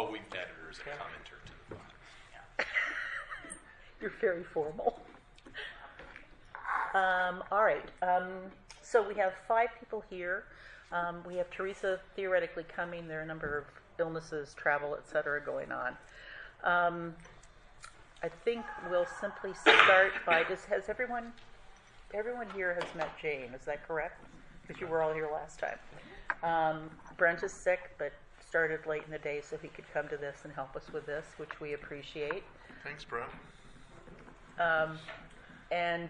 Well, we've added her as a commenter to the file. You're very formal. All right. So we have 5 people here. We have Teresa theoretically coming. There are a number of illnesses, travel, etc. going on. I think we'll simply start by has everyone here has met Jane, is that correct? Because you were all here last time. Brent is sick, but started late in the day so he could come to this and help us with this, which we appreciate. Thanks, Brent. And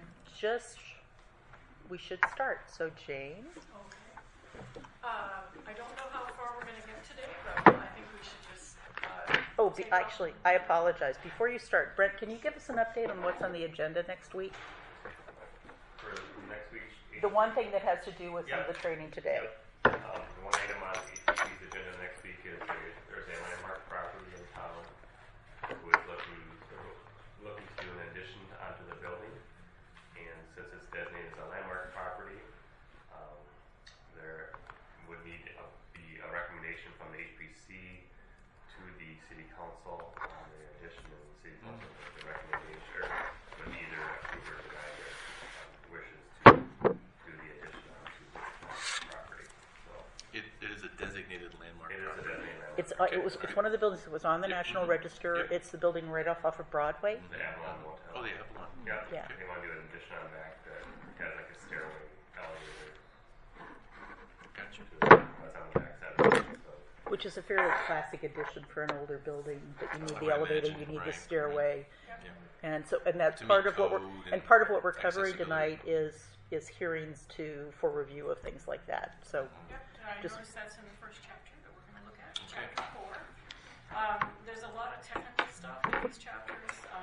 we should start. So Jane? Okay. I don't know how far we're going to get today, but I think we should just... actually, I apologize. Before you start, Brent, can you give us an update on what's on the agenda next week? For next week? The one thing that has to do with some of the training today. The one item on HPC's agenda next week is there's a landmark property in town who is looking to do an addition onto the building. And since it's designated as a landmark property, there would need to be a recommendation from the HPC to the City Council on the addition, and the City Council the recommendation would either approve or deny their wishes to do the addition onto the property. So It is a designated landmark. it is a designated landmark. It's one of the buildings that was on the National Register. It's the building right off of Broadway. The Avalon Motel. Oh, the Avalon. Yeah. If they want to do an addition on back that has like a stairway, elevator. Gotcha. That's on the back side of the building. So Which is a fairly classic addition for an older building. That you need the elevator, you need the right, stairway, Yeah. and that's To part meet of what code and part of what we're and covering tonight accessibility. is hearings for review of things like that. So Yep, and I Just- noticed that's in the first chapter that we're going to look at, Okay. chapter 4. There's a lot of technical stuff in these chapters.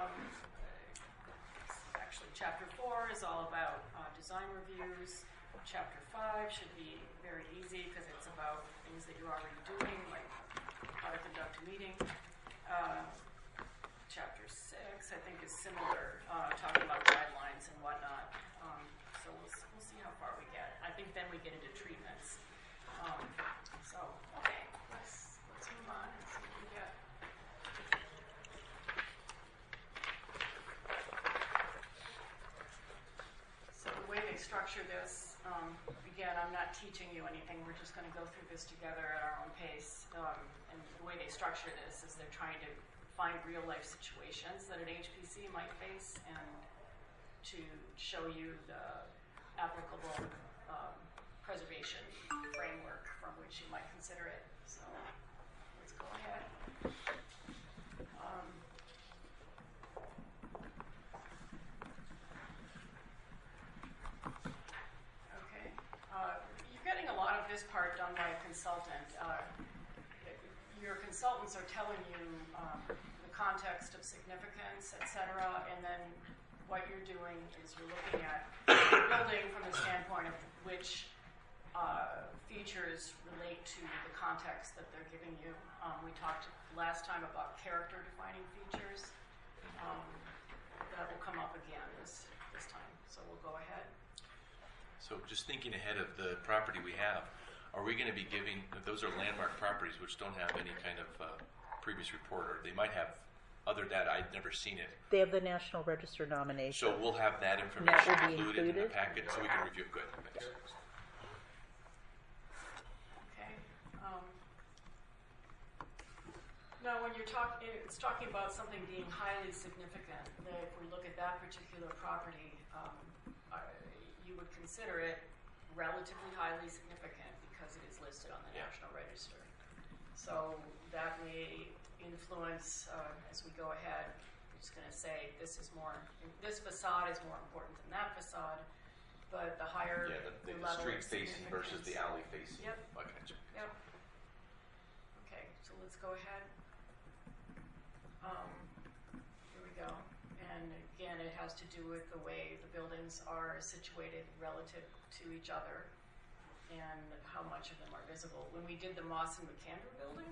Actually, chapter 4 is all about design reviews. Chapter 5 should be very easy because it's about things that you're already doing, like how to conduct a meeting. Chapter 6, I think, is similar, talking about guidelines and whatnot. So we'll see how far we get. I think then we get into treatments. Okay, let's move on and see what we get. So the way they structure this, again, I'm not teaching you anything. We're just going to go through this together at our own pace. And the way they structure this is they're trying to find real-life situations that an HPC might face and to show you the applicable preservation framework from which you might consider it. So let's go ahead. Okay. You're getting a lot of this part done by a consultant. Your consultants are telling you the context of significance, et cetera, and then what you're doing is you're looking at the building from the standpoint of which features relate to the context that they're giving you. We talked last time about character-defining features. That will come up again this time, so we'll go ahead. So just thinking ahead of the property we have, are we going to be giving, those are landmark properties which don't have any kind of previous report, or they might have other data. I'd never seen it. they have the National Register nomination. So we'll have that That information will be included in the included? packet so we can review it. Good. Thanks. Okay. Now, when you're it's talking about something being highly significant. If we look at that particular property, you would consider it relatively highly significant because it is listed on the National Register. So that may influence as we go ahead. I'm just going to say this facade is more important than that facade, but the higher the level street of facing versus the significance. alley facing. Yep. I gotcha. Yep. Okay, so let's go ahead. Here we go. And again, it has to do with the way the buildings are situated relative to each other and how much of them are visible. When we did the Moss and McAndrew building,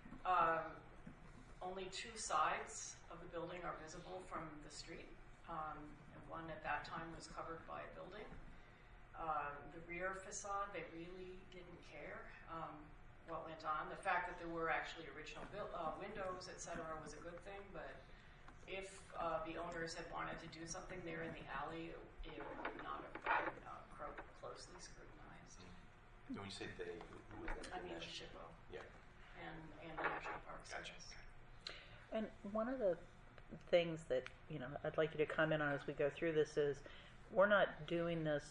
only 2 sides of the building are visible from the street. And one at that time was covered by a building. The rear facade, they really didn't care what went on. The fact that there were actually original windows windows, et cetera, was a good thing, but if the owners had wanted to do something there in the alley, it would not have been closely scrutinized. And when you say they, who was that? I mean, SHPO Yeah. and the National Park Gotcha. Service. And one of the things that, I'd like you to comment on as we go through this is, we're not doing this,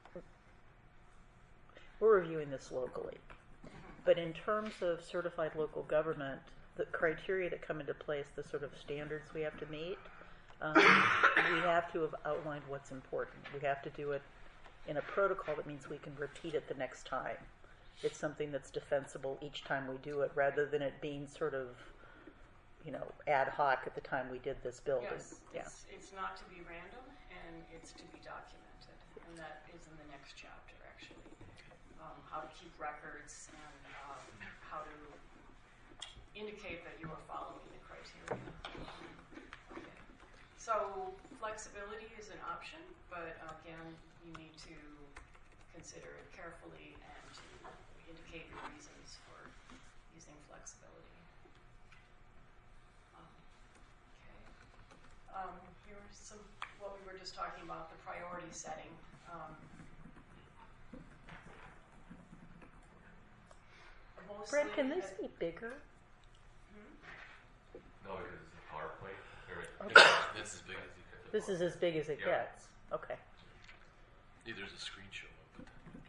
we're reviewing this locally. But in terms of certified local government, the criteria that come into place, the sort of standards we have to meet, we have to have outlined what's important. We have to do it in a protocol that means we can repeat it the next time. It's something that's defensible each time we do it, rather than it being sort of, ad hoc at the time we did this building. Yes, Yeah. it's not to be random, and it's to be documented, and that is in the next chapter, actually. How to keep records and how to indicate that you are following the criteria. Okay. So flexibility is an option, but again, you need to consider it carefully and to indicate your reasons for using flexibility. Here's what we were just talking about, the priority setting. Brent, can this be bigger? No, because it's a power plate. Okay. That's as big as you could. This is as big as it Yeah. gets. Okay. There's a screen show of it.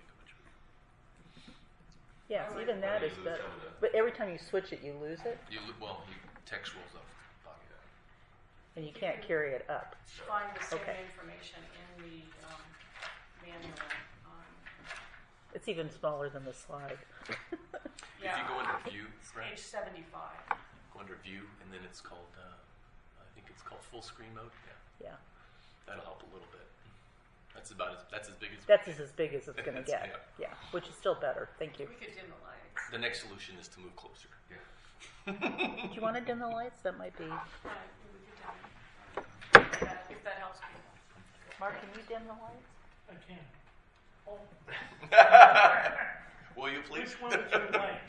Yes, I like even it. that You is lose better. some of the- But every time you switch it, you lose it, Text rolls off the bottom. and you can't carry it up. Find the same Okay. information in the manual. It's even smaller than the slide. If you go under view, It's Brent, page 75. go under view, and then it's called, I think it's called full screen mode. Yeah. Yeah. That'll help a little bit. That's as big as. That's as big as it's going to That's- get. Yeah, which is still better. Thank you. We could dim the lights. The next solution is to move closer. Yeah. Do you want to dim the lights? That might be. We could dim it. If that helps people. Mark, can you dim the lights? I can. Oh, Will you please? which one would you like?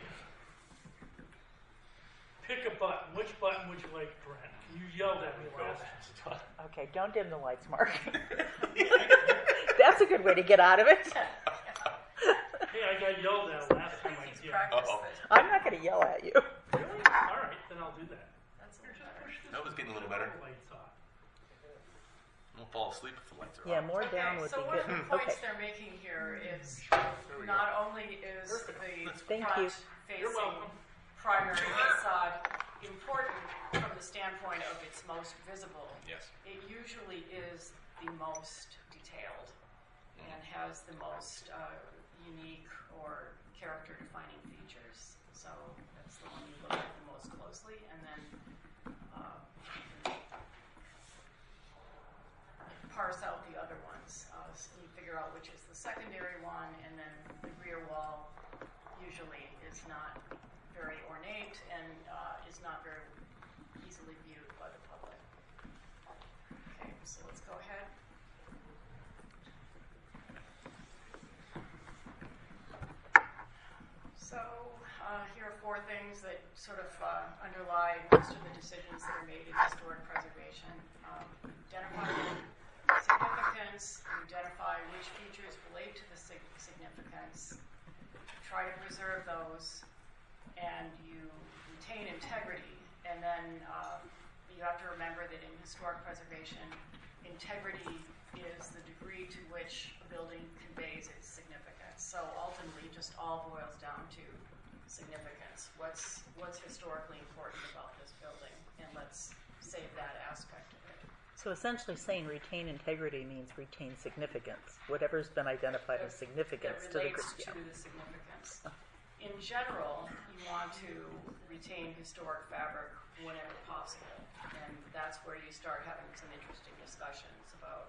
Pick a button. Which button would you like, Brent? You yelled at me last time. Okay, don't dim the lights, Mark. That's a good way to get out of it. Hey, I got yelled at last time I Please did. practice Uh-oh. this. I'm not going to yell at you. Really? All right, then I'll do that. That's a little better. Push this That was getting a little better. lights off. Don't fall asleep if the lights are Yeah, on. more down would so be one good. of the points Okay. they're making here is we not only is the Thank you. You're front-facing welcome. primary facade important from the standpoint of it's most visible, Yes. it usually is the most detailed and has the most unique or character-defining features. So that's the one you look at the most closely, and then parse out the other ones. So you figure out which is the secondary one, and then the rear wall usually is not very ornate and is not very easily viewed by the public. Okay, so let's go ahead. So here are 4 things that sort of underlie most of the decisions that are made in historic preservation. Identify significance, identify which features relate to the significance, try to preserve those, and you retain integrity. And then you have to remember that in historic preservation, integrity is the degree to which a building conveys its significance. So ultimately, it just all boils down to significance. What's historically important about this building, and let's save that aspect of it. So essentially saying retain integrity means retain significance. Whatever's been identified as significance That to the relates group. to the significance. In general, you want to retain historic fabric whenever possible, and that's where you start having some interesting discussions about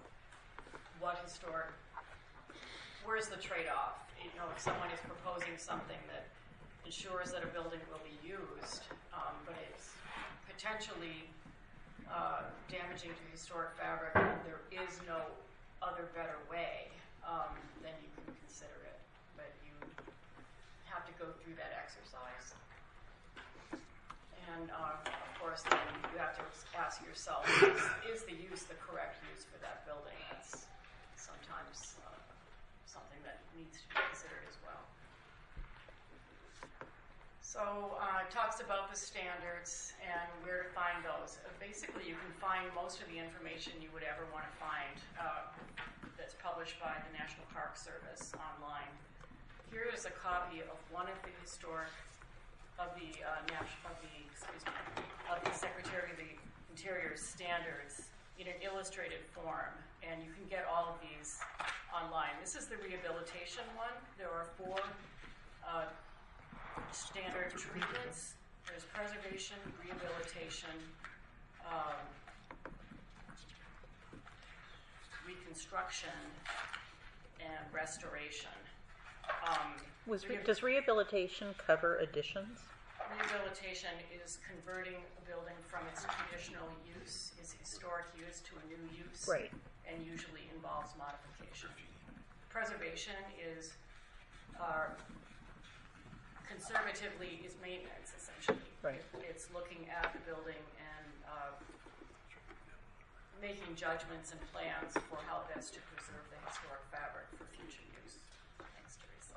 where's the trade-off? If someone is proposing something that ensures that a building will be used, but it's potentially damaging to historic fabric, and there is no other better way, then you can consider it. But you have to go through that exercise. And of ask yourself, is the use the correct use for that building? That's sometimes something that needs to be considered as well. So it talks about the standards and where to find those. Basically, you can find most of the information you would ever want to find that's published by the National Park Service online. Here is a copy of one of the historic of the Secretary of the Interior's standards in an illustrated form, and you can get all of these online. This is the rehabilitation one. There are 4 standard treatments. There's preservation, rehabilitation, reconstruction, and restoration. Does rehabilitation cover additions? Rehabilitation is converting a building from its traditional use, its historic use, to a new use. Right. And usually involves modification. Preservation is conservatively is maintenance, essentially. Right. It's looking at the building and making judgments and plans for how best to preserve the historic fabric for future use. Thanks, Teresa.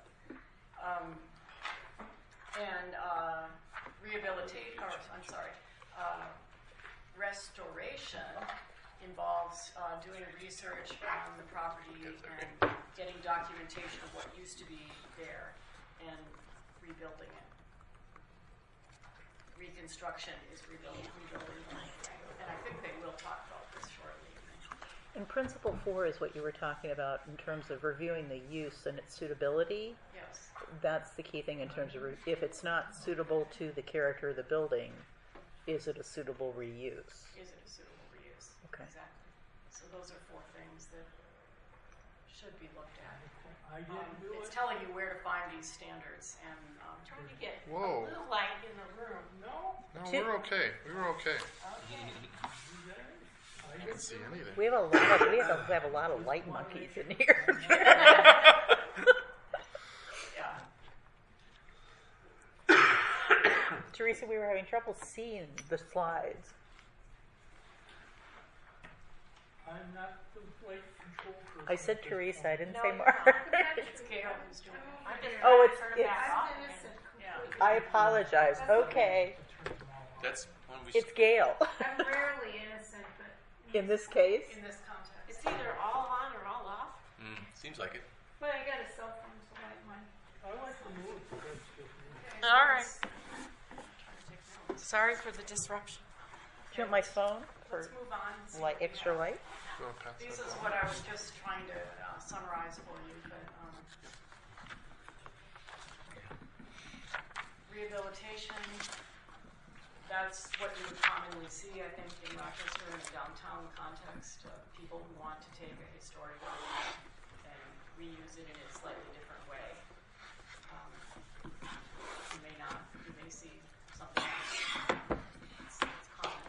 Restoration involves doing research on the property and getting documentation of what used to be there and rebuilding it. Reconstruction is rebuilding, and I think they will talk about this shortly. And Principle 4 is what you were talking about in terms of reviewing the use and its suitability. Yes. That's the key thing in terms of if it's not suitable to the character of the building, is it a suitable reuse? Is it a suitable reuse? Okay. Exactly. So those are 4 things that should be looked at. I didn't do It's it. telling you where to find these standards and Trying to get Whoa. a blue light in the room. No, No, we're okay. We were okay. Okay. I I didn't see anything. We have a lot of light monkeys in here. yeah. Teresa, we were having trouble seeing the slides. I'm not the flight control person. I said Teresa, I didn't No, say you're Mark. not. It's Gail who's doing it. I've been Oh, trying to it's- turn that off. it's- and Yeah. I apologize. Okay. That's when we. It's Gail. I'm rarely innocent, but In this case, In this context. it's either all on or all off. Seems like it. But I got a cell phone, so I might. I like the move, but that's just me. All right. Sorry for the disruption. do you want my phone for Let's move on. and see light, what we extra have. light? Go past This that is door. what I was just trying to summarize for you, but rehabilitation, that's what you would commonly see, I think, in Rochester in the downtown context. People who want to take a historic building and reuse it in a slightly different way. You may not, you may see something else. It's common.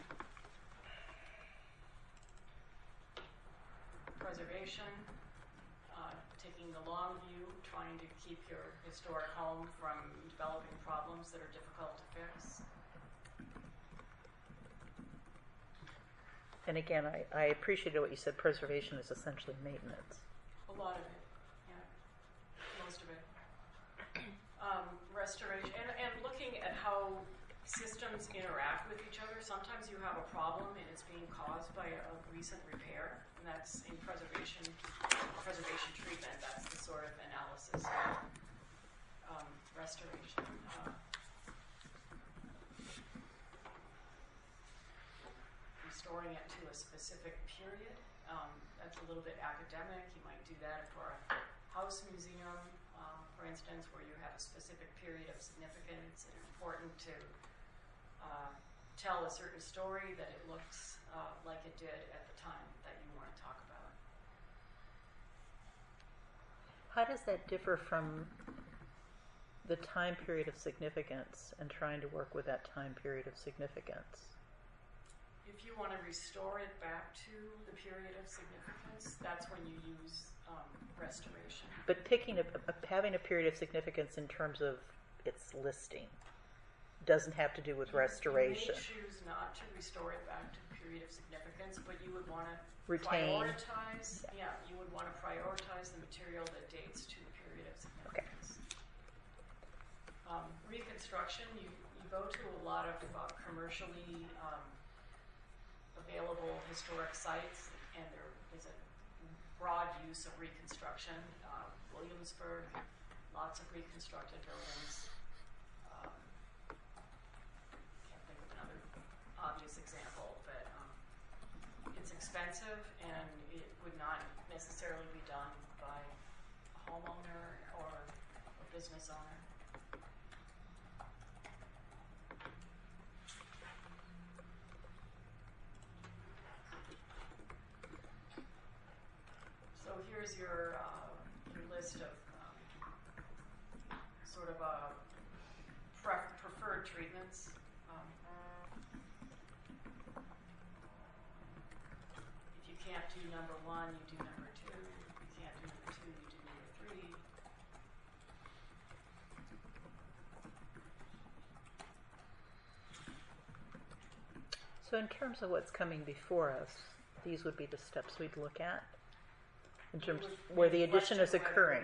Preservation, taking the long view, trying to keep your historic home from developing problems that are difficult to fix. And again, I appreciated what you said. Preservation is essentially maintenance. A lot of it, yeah, most of it. Restoration, and looking at how systems interact with each other. Sometimes you have a problem and it's being caused by a recent repair, and that's in preservation treatment. That's the sort of analysis of restoration. Restoring it to a specific period. That's a little bit academic. You might do that for a house museum, for instance, where you have a specific period of significance and it's important to tell a certain story that it looks like it did at the time that you want to talk about. How does that differ from the time period of significance and trying to work with that time period of significance? If you want to restore it back to the period of significance, that's when you use restoration. But picking having a period of significance in terms of its listing. doesn't have to do with restoration. You may choose not to restore it back to the period of significance, but you would want to Retain. prioritize. Yeah, you would want to prioritize the material that dates to the period of significance. Reconstruction, you go to a lot of commercially available historic sites, and there is a broad use of reconstruction. Williamsburg, lots of reconstructed buildings. Can't think of another obvious example, but it's expensive, and it would not necessarily be done by a homeowner or a business owner. So here's your list of sort of preferred treatments. If you can't do number one, you do number two. If you can't do number two, you do number three. So in terms of what's coming before us, these would be the steps we'd look at in terms You would where the maybe addition is question whether, occurring.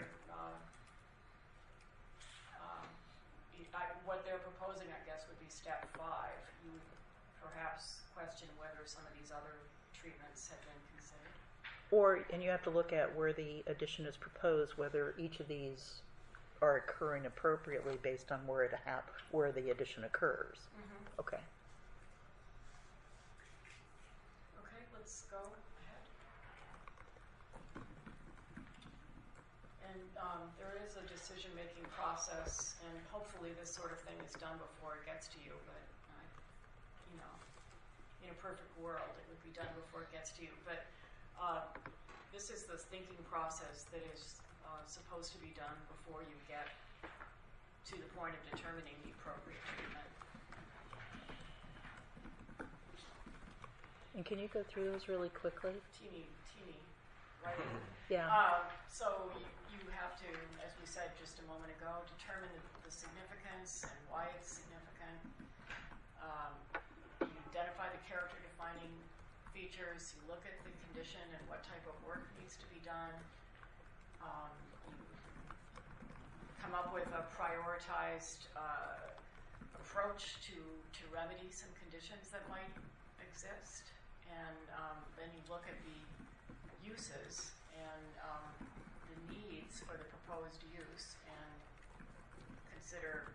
What they're proposing, I guess, would be step 5. You would perhaps question whether some of these other treatments have been considered. And you have to look at where the addition is proposed, whether each of these are occurring appropriately based on where where the addition occurs. Mm-hmm. Okay. Okay, let's go ahead. And there is a decision-making process, and hopefully this sort of thing is done before it gets to you, but in a perfect world, it would be done before it gets to you. But this is the thinking process that is supposed to be done before you get to the point of determining the appropriate treatment. And can you go through those really quickly? Teeny, right? Yeah. So you have to, as we said just a moment ago, determine the significance and why it's significant. You identify the character-defining features. You look at the condition and what type of work needs to be done. You come up with a prioritized approach to remedy some conditions that might exist. And then you look at the uses and the needs for the proposed use and consider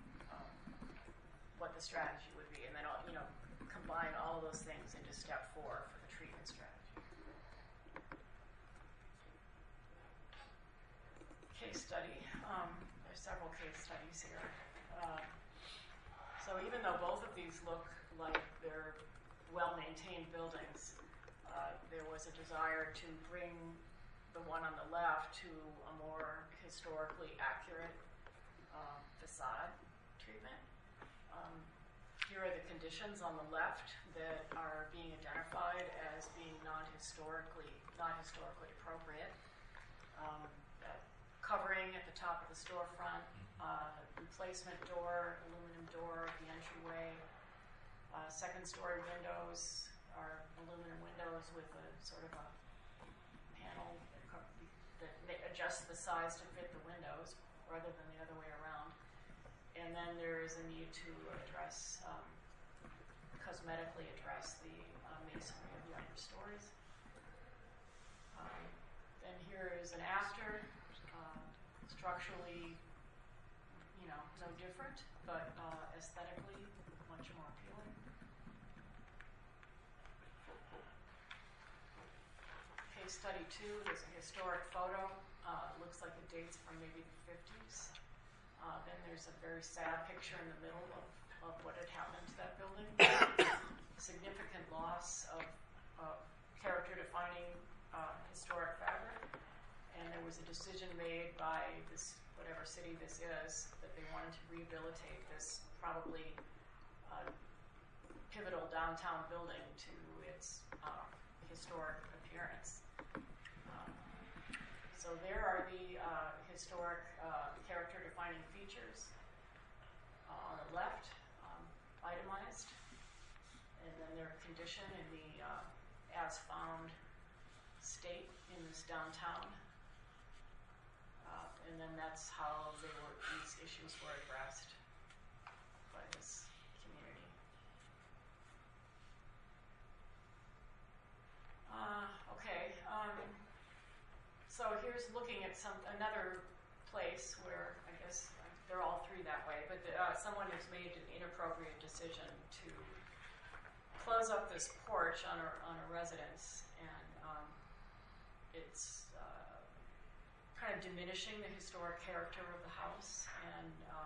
what the strategy would be. And then, combine all of those things into step 4 for the treatment strategy. Case study. There's several case studies here. So even though both of these look like they're well-maintained buildings, there was a desire to bring the one on the left to a more historically accurate facade treatment. Here are the conditions on the left that are being identified as being not historically appropriate. Covering at the top of the storefront, replacement door, aluminum door at the entryway. Second-story windows are aluminum windows with a sort of a panel that adjusts the size to fit the windows rather than the other way around. And then there is a need to cosmetically address the masonry of the upper stories. Then here is an after, structurally, no different, but aesthetically much more appealing. Case study 2, there's a historic photo. Looks like it dates from maybe the 50s. Then there's a very sad picture in the middle of what had happened to that building. Significant loss of character-defining historic fabric. And there was a decision made by this, whatever city this is, that they wanted to rehabilitate this probably pivotal downtown building to its historic appearance. So there are the historic character-defining features. On the left, itemized, and then their condition in the as-found state in this downtown. And then that's how these issues were addressed by this community. Okay, so here's looking at another place where I guess they're all three that way, but someone has made an inappropriate decision to close up this porch on a residence, and it's kind of diminishing the historic character of the house. And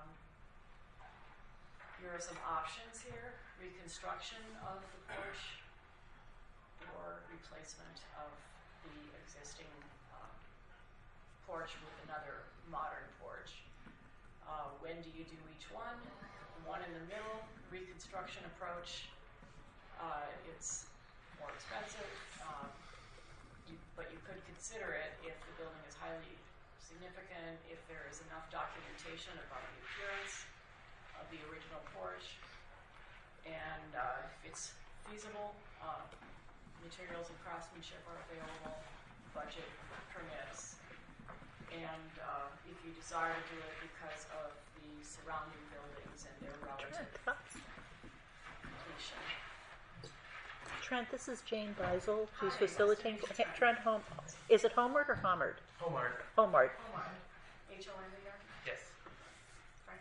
here are some options here: reconstruction of the porch or replacement of the existing porch with another modern porch. When do you do each one? The one in the middle, reconstruction approach. It's more expensive, but you could consider it if the building is highly significant, if there is enough documentation about the appearance of the original porch, and if it's feasible, materials and craftsmanship are available, budget permits, and if you desire to do it because of the surrounding buildings and their relative completion. Trent, this is Jane Beisel, who's facilitating. Trent, is it Homeward or Homard? Homard. Homard. H-O-M-A-R? Yes. French.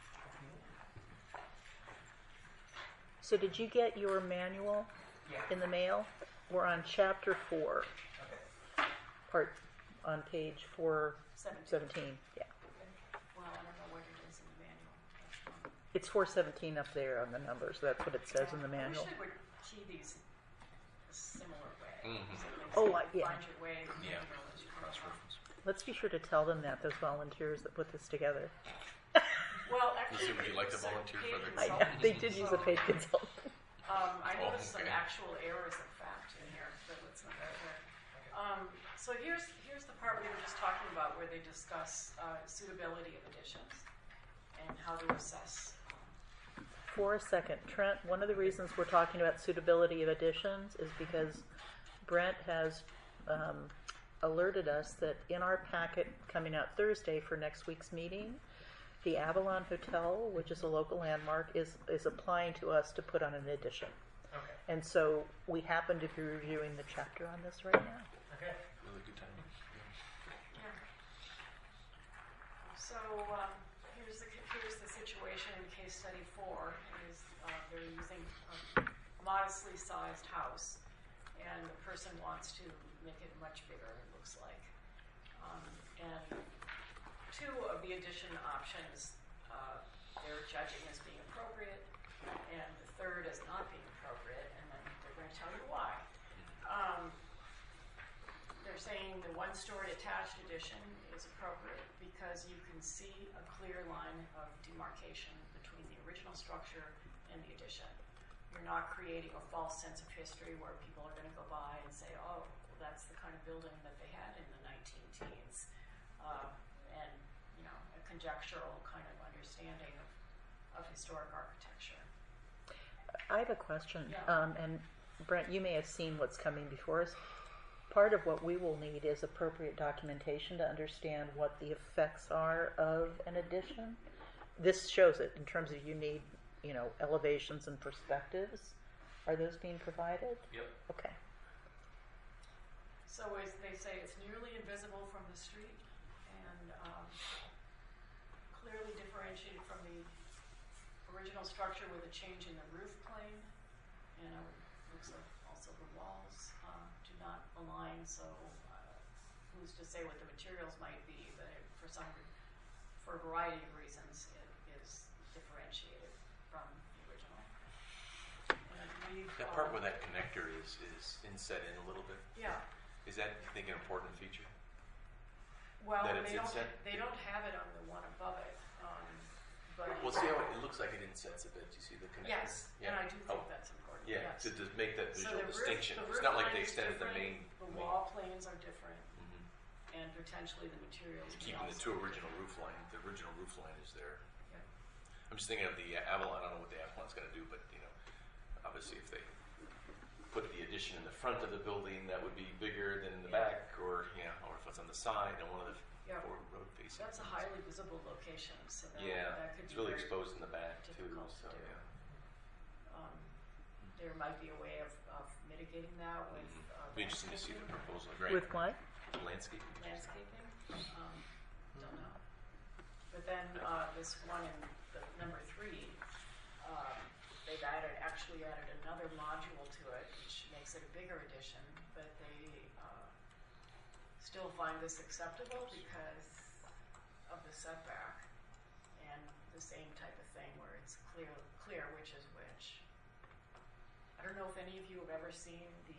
So did you get your manual in the mail? We're on chapter 4, Okay. part on page 417. Yeah. Well, I don't know what it is in the manual. That's fine. It's 417 up there on the numbers. That's what it says in the I wish manual. they would key these a similar way. Mhm. So they Oh, say yeah. Find your way. Yeah. as you go along. Let's be sure to tell them that, those volunteers that put this together. Well, actually, Would you like to it's a volunteer paid for the- consultant, They did use a so, paid consultant. I Oh, noticed some okay. actual errors of fact in here, but let's not go there. So here's the part we were just talking about where they discuss suitability of additions and how to assess. For a second, Trent, one of the reasons we're talking about suitability of additions is because Brent has alerted us that in our packet coming out Thursday for next week's meeting, the Avalon Hotel, which is a local landmark, is applying to us to put on an addition. Okay. And so we happen to be reviewing the chapter on this right now. Okay. Really good timing. Yeah. So here's the situation in case study 4 is they're using a modestly sized house, and the person wants to make it much bigger. It looks like, and 2 of the addition options they're judging as being appropriate, and the 3rd as not being appropriate, and then they're going to tell you why. They're saying the 1-story attached addition is appropriate because you can see a clear line of demarcation between the original structure and the addition. You're not creating a false sense of history where people are going to go by and say, oh, well, that's the kind of building that they had in the 19-teens. And, a conjectural kind of understanding of historic architecture. I have a question, Yeah. and Brent, you may have seen what's coming before us. Part of what we will need is appropriate documentation to understand what the effects are of an addition. This shows it in terms of you need, elevations and perspectives. Are those being provided? Yep. Okay. So as they say, it's nearly invisible from the street and clearly differentiated from the original structure with a change in the roof plane. Looks like also the walls do not align, so who's to say what the materials might be, but for a variety of reasons, it is differentiated from the original. And I believe, That part where that connector is inset in a little bit, yeah. is that, you think, an important feature? Well, That it's they inset? don't have it on the one above it, but Well, see how it looks like it insets a bit. You see the connector? yes, Yeah. and I do think Oh, that's important. yeah, yes. to make that So visual the roof- distinction. the It's roof not like line they is extended the different, main. The wall planes are different, Mhm. and potentially the materials. may Keeping the also 2 be original different. roof line. The original roof line is there. Yeah. I'm just thinking of the Avalon. I don't know what the Avalon's going to do, but obviously if they put the addition in the front of the building, that would be bigger than in the back, or or if it's on the side on one of the forward road facing. That's a highly visible location, so that, Yeah, that could it's be really very exposed in the back too. difficult So to do. yeah. There might be a way of mitigating that with It'd be interesting to see the proposal. Right. With what? Landscape. landscaping. Don't know. But then this one in the number 3, they've actually added another module to it, which makes it a bigger addition, but they still find this acceptable because of the setback and the same type of thing where it's clear which is which. I don't know if any of you have ever seen the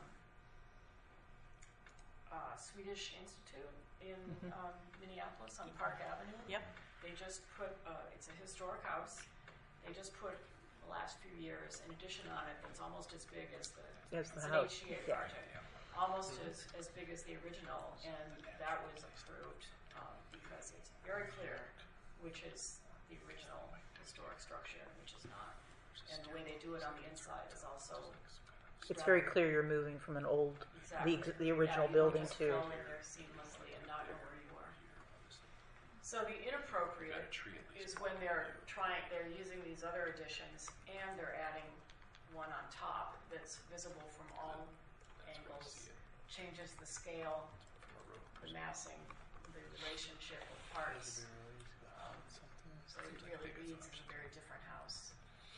Swedish Institute in Minneapolis on Park Avenue. Yep. They just put, it's a historic house. They just put, the last few years, an addition on it that's almost as big as As the it's house. an HGA Yeah. project. Almost as big as the original, and that was approved because it's very clear which is the original historic structure and which is not. And the way they do it on the inside is also. It's very clear you're moving from an old, Exactly. the original Yeah, you building don't just to. go in there seamlessly and not know where you are. So the inappropriate Got a tree at least. is when they're using these other additions and they're adding one on top that's visible from all angles, changes the scale, the massing, the relationship of parts. So it really reads as a very different house.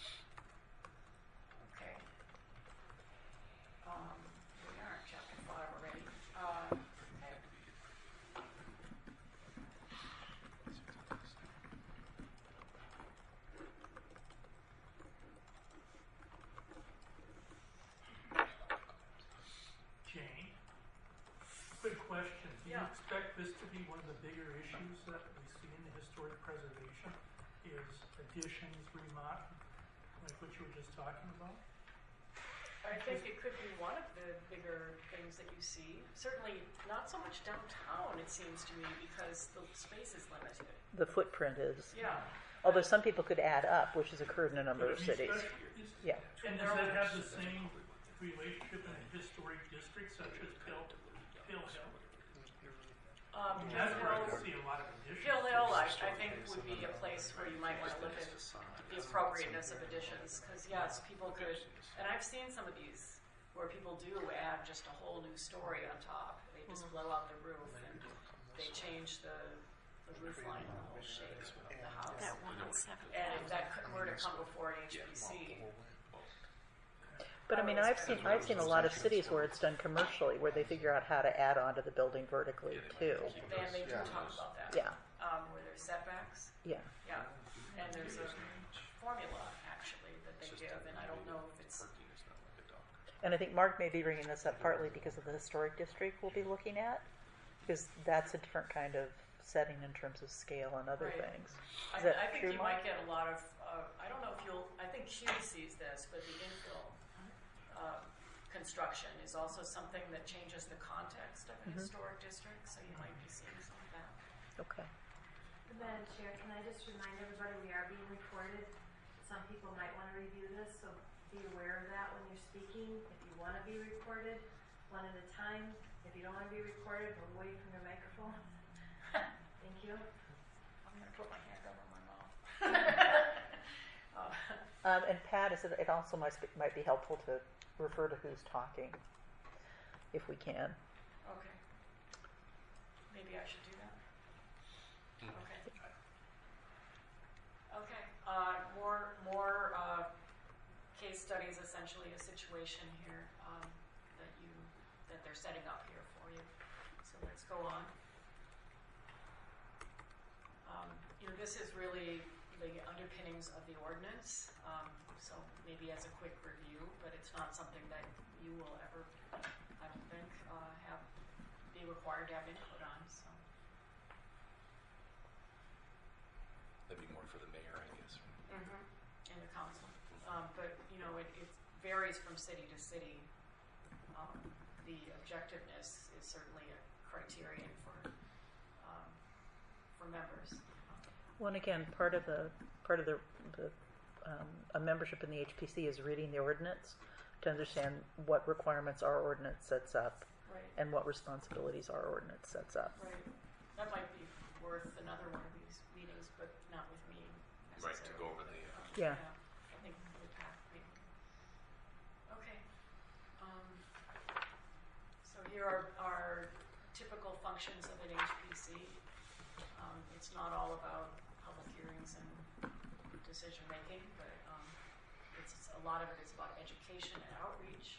Okay. We are in chapter 5 already. Okay. Jane, quick question. Do you Yeah. expect this to be one of the bigger issues that we see in the historic preservation? Is additions, remodel, like what you were just talking about? I think it could be one of the bigger things that you see. Certainly not so much downtown, it seems to me, because the space is limited. The footprint is. Yeah. Although some people could add up, which has occurred in a number of But cities. Yeah. And does that have the same relationship in a historic district such as Hill Hill? That's where I see a lot of additions. Hill Hill, I think, would be a place where you might want to look at the appropriateness of additions, because yes, people could, and I've seen some of these where people do add just a whole new story on top. They just blow out the roof and they change the roof line and the whole shape of the house. That one on 7th. And if that were to come before an HPC, But I mean, I've seen a lot of cities where it's done commercially, where they figure out how to add onto the building vertically too. then they do talk about that. Yeah, Where there's setbacks. yeah. Yeah, and there's a formula actually that they give, and I don't know if it's, And I think Mark may be bringing this up partly because of the historic district we'll be looking at, because that's a different kind of setting in terms of scale and other Right. things. I Is that think true, you Mark? might get a lot of, I don't know if I think Q sees this, but the infill construction is also something that changes the context of a historic district, so you might be seeing some of that. Okay. Madam Chair, can I just remind everybody we are being recorded? Some people might want to review this, so be aware of that when you're speaking. If you want to be recorded, one at a time. If you don't want to be recorded, we'll wait from your microphone. Thank you. I'm gonna put my hand over my mouth. And Pat, it also might be helpful to refer to who's talking, if we can. Okay. Maybe I should do that? Okay. Okay, more case studies, essentially a situation here that they're setting up here for you. So let's go on. This is really the underpinnings of the ordinance. So maybe as a quick review, but it's not something that you will ever, I don't think, be required to have input on. So. That'd be more for the mayor, I guess. In the council. But, it varies from city to city. The objectiveness is certainly a criterion for members. Well, and again, part of the a membership in the HPC is reading the ordinance to understand what requirements our ordinance sets up Right, and what responsibilities our ordinance sets up. right. That might be worth another one of these meetings, but not with me Right, to necessarily. go over the, Yeah. I think with Pat, maybe. Okay. So here are typical functions of an HPC. It's not all about public hearings and decision making, but it's a lot of it is about education and outreach,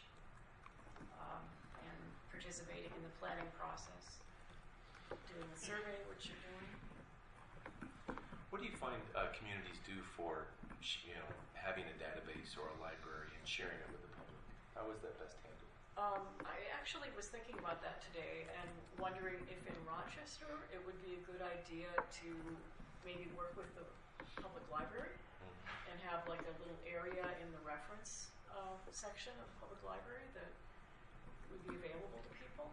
and participating in the planning process, doing the survey, which you're doing. what do you find communities do for, having a database or a library and sharing it with the public? How is that best handled? I actually was thinking about that today and wondering if in Rochester it would be a good idea to maybe work with the public library and have like a little area in the reference section of the public library that would be available to people.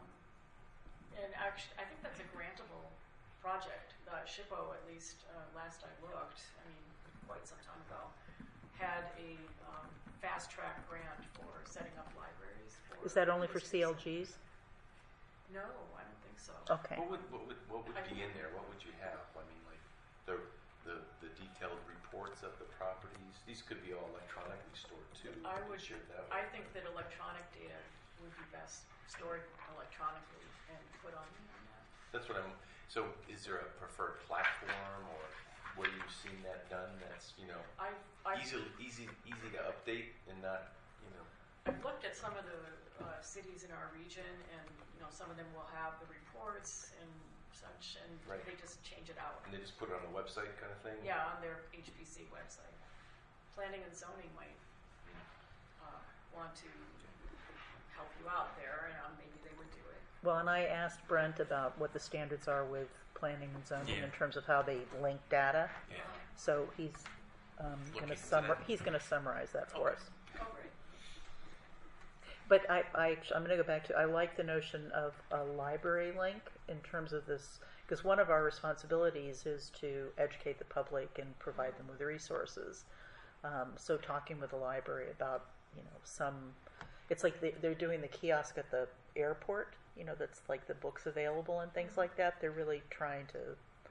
And actually, I think that's a grantable project. SHPO, at least last I looked, I mean, quite some time ago, had a fast track grant for setting up libraries. Is that only for districts. CLGs? No, I don't think so. Okay. What would be in there? What would you have? I mean, like the detailed reports of the properties. These could be all electronically stored too. I Could be would. shared that I way. think that electronic data would be best stored electronically and put on the internet. That's what I'm. So, is there a preferred platform or where you've seen that done? That's I've easy to update and not I've looked at some of the cities in our region, and some of them will have the reports and such, and Right. they just change it out. and they just put it on the website kind of thing. Yeah, on their HPC website. Planning and zoning might want to help you out there, and maybe they would do it. Well, and I asked Brent about what the standards are with planning and zoning Yeah. in terms of how they link data. Yeah. So he's Looking going into that. he's going to summarize that for Okay. us. Oh, great. But I'm going to go back to, I like the notion of a library link in terms of this, because one of our responsibilities is to educate the public and provide them with resources. So talking with the library about, it's like they're doing the kiosk at the airport, that's like the books available and things like that. They're really trying to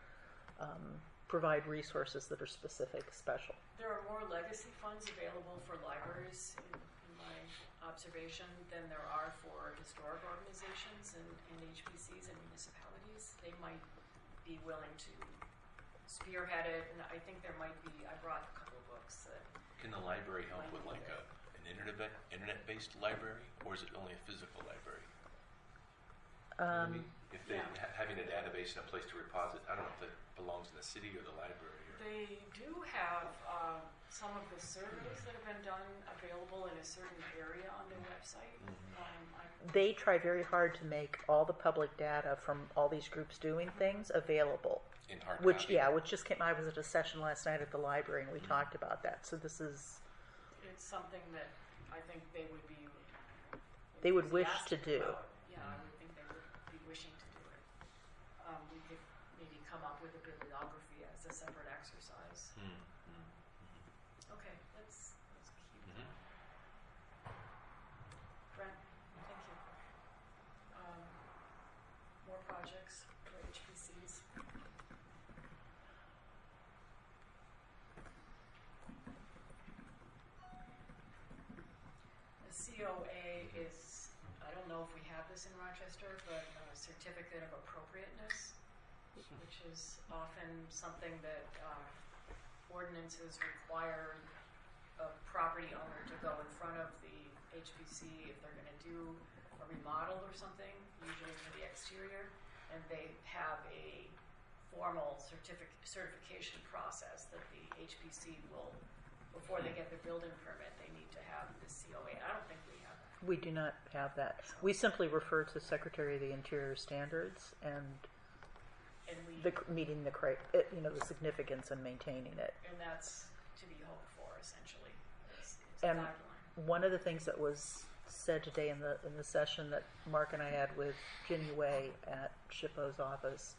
provide resources that are specific, special. There are more legacy funds available for libraries, in my observation, than there are for historic organizations and HPCs and municipalities. They might be willing to spearhead it, and I think there might be, I brought a couple of books that, Can the library help with like an internet-based library, or is it only a physical library? You know what I mean? If they having a database and a place to reposit, I don't know if that belongs in the city or the library. they do have some of the surveys that have been done available in a certain area on their website. They try very hard to make all the public data from all these groups doing things available. In hard Which copy. just came. I was at a session last night at the library, and we talked about that. So this is It's something that I think they would be They would wish to enthusiastic do. about. Yeah, I would think they would be wishing to do it. We could maybe come up with a bibliography as a separate exercise. Okay, let's keep Mhm. Brent, thank you. More projects for HPCs. The COA is, I don't know if we have this in Rochester, but a certificate of appropriateness, which is often something that ordinances require a property owner to go in front of the HPC if they're going to do a remodel or something, usually for the exterior, and they have a formal certification process that the HPC will, before they get their building permit, they need to have this COA. I don't think we have that. we do not have that. We simply refer to Secretary of the Interior standards and And we, meeting the the significance and maintaining it. and that's to be hoped for, essentially. It's And a guideline. one of the things that was said today in the session that Mark and I had with Ginny Way at SHPO's office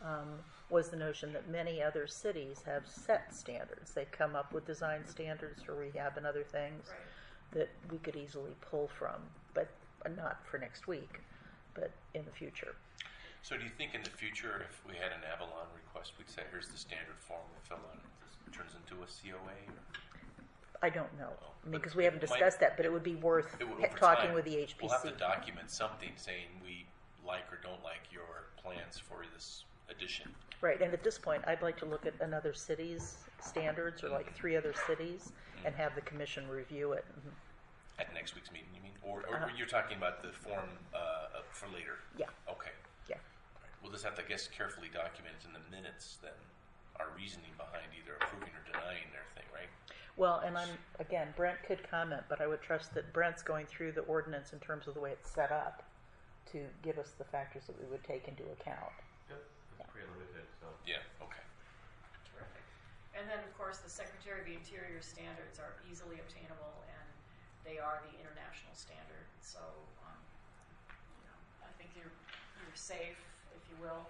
was the notion that many other cities have set standards. They come up with design standards for rehab and other things Right. that we could easily pull from, but not for next week, but in the future. So do you think in the future, if we had an Avalon request, we'd say, here's the standard form we fill out, this turns into a COA? Or? I don't know. I mean, But because we haven't it might- discussed that, but it would be worth It would- over talking time, with the HPC. We'll have to document something saying we like or don't like your plans for this addition. Right, and at this point, I'd like to look at another city's standards, or like 3 other cities, and have the commission review it. Mhm. At next week's meeting, you mean? Or Uh-huh. you're talking about the form for later? Yeah, Okay. yeah. We'll just have to, I guess, carefully document in the minutes then our reasoning behind either approving or denying their thing, right? Well, and again, Brent could comment, but I would trust that Brent's going through the ordinance in terms of the way it's set up to give us the factors that we would take into account. Yep, it's pretty limited, so. Yeah, okay. Terrific. And then, of course, the Secretary of the Interior standards are easily obtainable, and they are the international standard. So, you know, I think you're safe, if you will.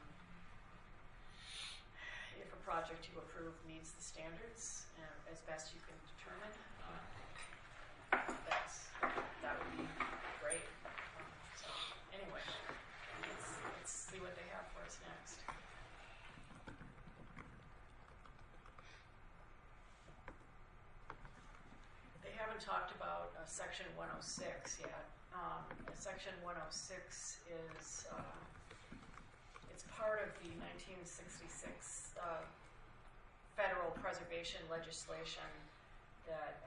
If a project you approve meets the standards, as best you can determine, that would be great. So, anyway, let's see what they have for us next. They haven't talked about Section 106 yet. Section 106 is it's part of the 1966 federal preservation legislation that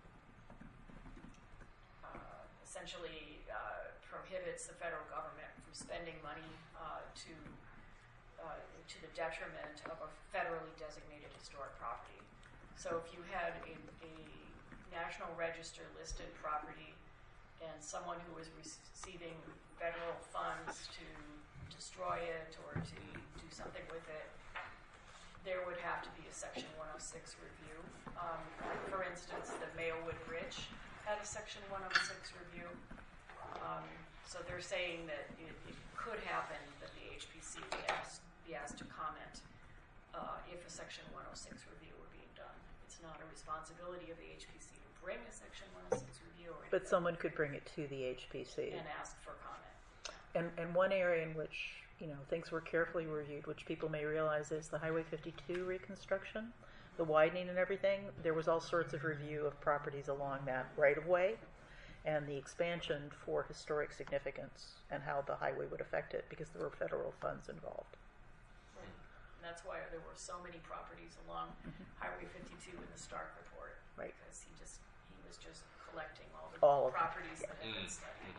essentially prohibits the federal government from spending money to the detriment of a federally designated historic property. So if you had a National Register listed property and someone who was receiving federal funds to destroy it or to do something with it, there would have to be a Section 106 review. For instance, the Mayowood Bridge had a Section 106 review. So they're saying that it could happen that the HPC would be asked to comment if a Section 106 review were being done. It's not a responsibility of the HPC to bring a Section 106 review or But someone could bring it to the HPC. and ask for comment. And one area in which, you know, things were carefully reviewed, which people may realize, is the Highway 52 reconstruction, the widening and everything. There was all sorts of review of properties along that right-of-way and the expansion for historic significance and how the highway would affect it, because there were federal funds involved. And that's why there were so many properties along Highway 52 in the Stark report. Right. Because he was just collecting all the All of them, properties yeah. that had been studied.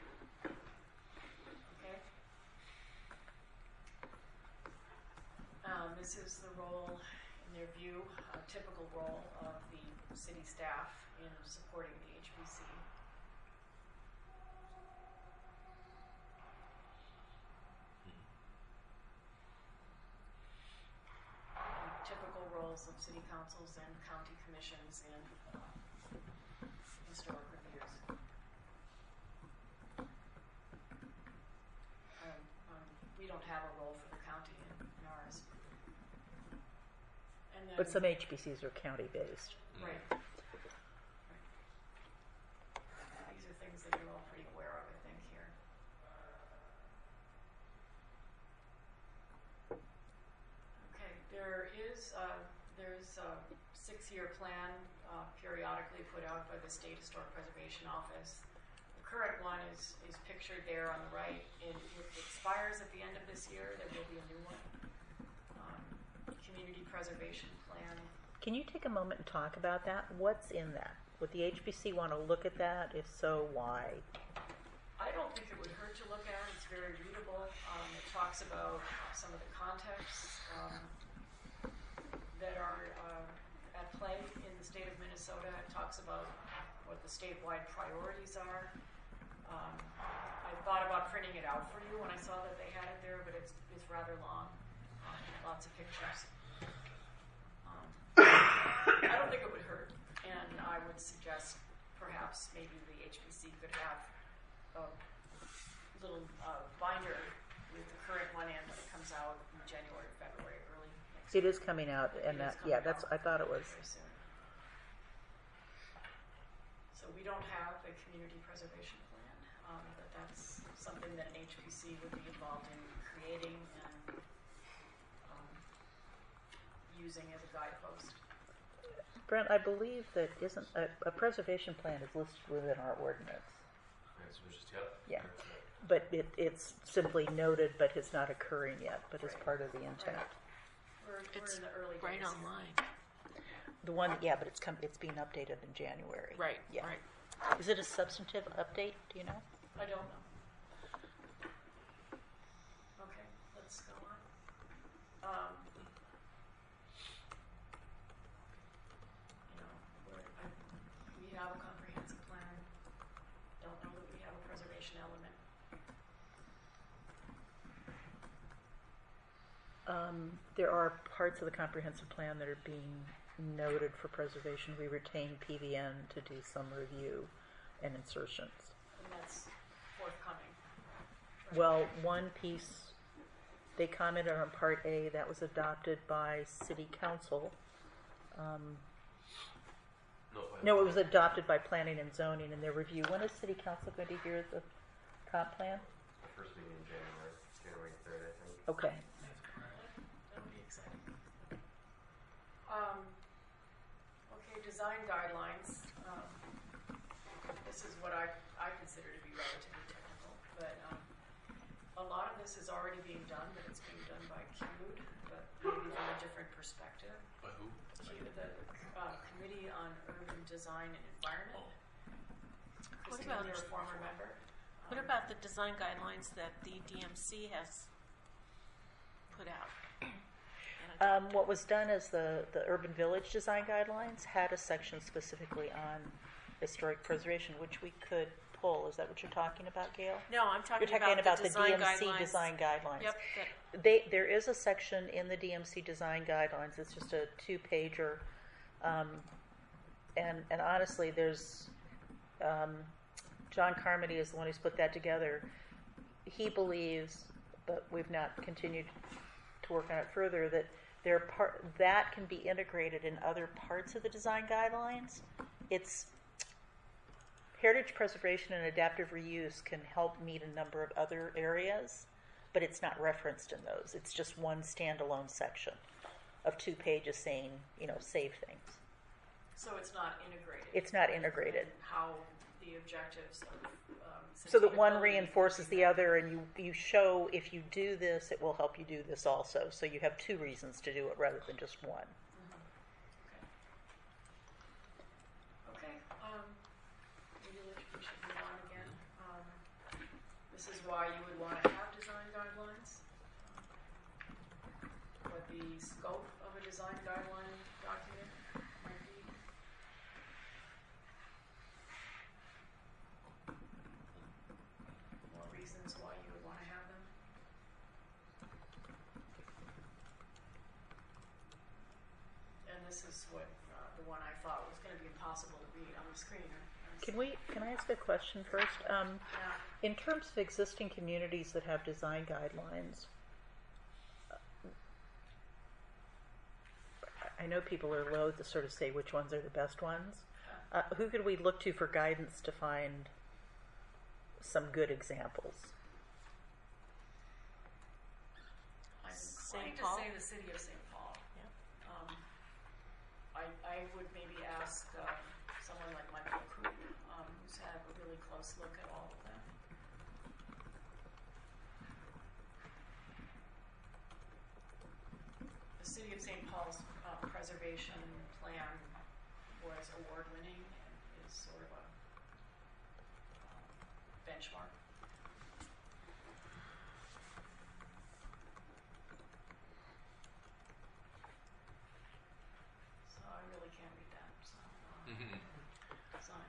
Okay. This is the role, in their view, a typical role of the city staff in supporting the HBC. Typical roles of city councils and county commissions in historic reviews. We don't have a role for the county in ours. And then, But some HPCs are county-based. right. Right. These are things that you're all pretty aware of, I think, here. Okay, there's a 6-year plan periodically put out by the State Historic Preservation Office. The current one is pictured there on the right. It expires at the end of this year. There will be a new one. Community Preservation Plan. Can you take a moment and talk about that? What's in that? Would the HPC want to look at that? If so, why? I don't think it would hurt to look at. It's very readable. It talks about some of the contexts that are at play in the state of Minnesota. It talks about what the statewide priorities are. I thought about printing it out for you when I saw that they had it there, but it's rather long. Lots of pictures. I don't think it would hurt, and I would suggest perhaps maybe the HPC could have a little binder with the current one in when it comes out, and January, February, early next It year. is coming out, and It is that, yeah, coming that's, out I thought it was. very soon. So we don't have a community preservation plan, but that's something that an HPC would be involved in creating and using as a guidepost. Brent, I believe that isn't, a preservation plan is listed within our ordinance. That's just, yep. Yeah. That's it. But it's simply noted, but it's not occurring yet, but is part of the intent. We're It's in the early right days. online. The one, yeah, but it's being updated in January. Right, Yeah. right. Is it a substantive update, do you know? I don't know. Okay, let's go on. You know, we have a comprehensive plan. Don't know that we have a preservation element. There are parts of the comprehensive plan that are being noted for preservation. We retain PVN to do some review and insertions. And that's forthcoming. right? Well, one piece, they commented on Part A, that was adopted by City Council. No, it was adopted by Planning and Zoning in their review. When is City Council going to hear the comp plan? The first meeting in January 3rd, I think. Okay. That would be exciting. Okay, design guidelines. This is what I consider to be relatively technical, but a lot of this is already being done, but it's being done by CUDE, but maybe from a different perspective. By who? CUDE, the Committee on Urban Design and Environment. What Christina, about- you're a former member. What about the design guidelines that the DMC has put out? What was done is the Urban Village Design Guidelines had a section specifically on historic preservation, which we could pull. Is that what you're talking about, Gail? No, I'm talking You're talking about the design DMC guidelines. design guidelines. Yep, There is a section in the DMC design guidelines. It's just a 2-pager, and honestly, there's John Carmody is the one who's put that together. He believes, but we've not continued to work on it further, that that can be integrated in other parts of the design guidelines. It's heritage preservation and adaptive reuse can help meet a number of other areas, but it's not referenced in those. It's just one standalone section of 2 pages saying, save things. So it's not integrated. It's not integrated. And how the objectives of So that one sustainability reinforces the can be other, and you show if you do this, it will help you do this also. So you have 2 reasons to do it rather than just one. Okay, maybe we should move on again. This is why you would want to have design guidelines. What the scope of a design guideline document might be. More reasons why you would want to have them. And this is what the one I thought was going to be impossible to read on the screen. Can I ask a question first? Yeah. In terms of existing communities that have design guidelines, I know people are loath to sort of say which ones are the best ones. Who could we look to for guidance to find some good examples? I'm St. inclined to Paul? say the city of St. Paul. Yep. I would maybe ask someone like Michael Coop, who's had a really close look at all of them. The city of St. Paul's preservation plan was award-winning and is sort of a benchmark. So I really can't read that. So, design.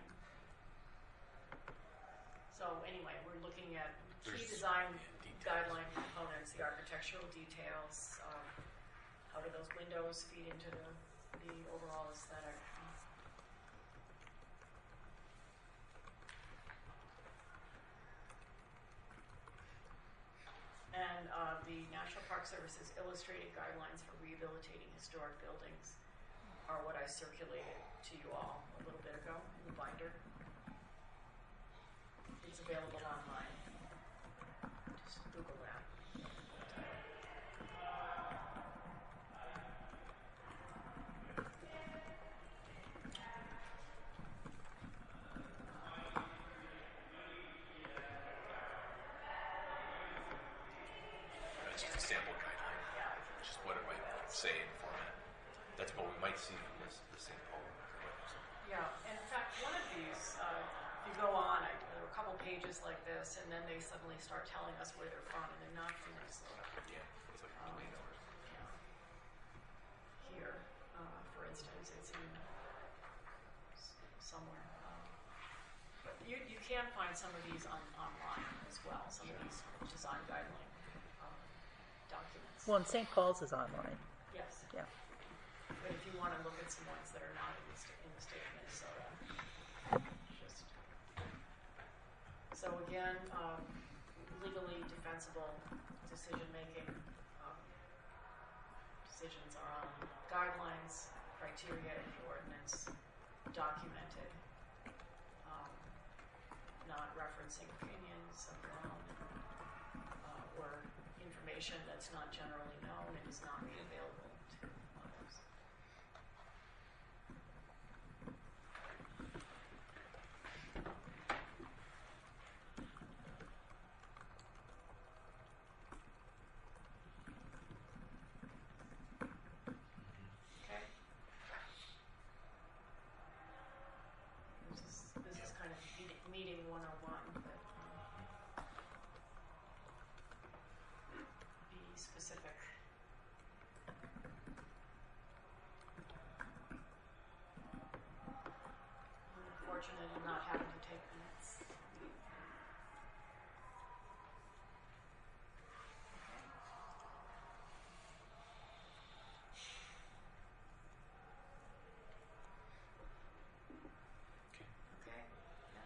So anyway, we're looking at key There's- design details. guideline components, the architectural details, how do those windows feed into the overall aesthetic. And the National Park Service's illustrated guidelines for rehabilitating historic buildings are what I circulated to you all a little bit ago in the binder. It's available online. Just Google that. It's just a sample guideline. It's just what it might say in format. That's what we might see in the St. Paul. Yeah, and in fact, one of these, if you go on, there are a couple pages like this, and then they suddenly start telling us where they're from, and they're not from Minnesota. Yeah, it's like Um, 20 hours. Yeah. Here, for instance, it's in somewhere. But you can find some of these online as well, some of these design guideline documents. Well, and St. Paul's is online. Yes. Yeah. But if you want to look at some ones that are not in the state of Minnesota, just so again, legally defensible decision-making decisions are on guidelines, criteria in the ordinance, documented, not referencing opinions of their own, or information that's not generally known and is not made available to others. Okay. This is kind of meeting 101, but be specific. I'm unfortunate in not having to take minutes. Okay. Okay? Yeah.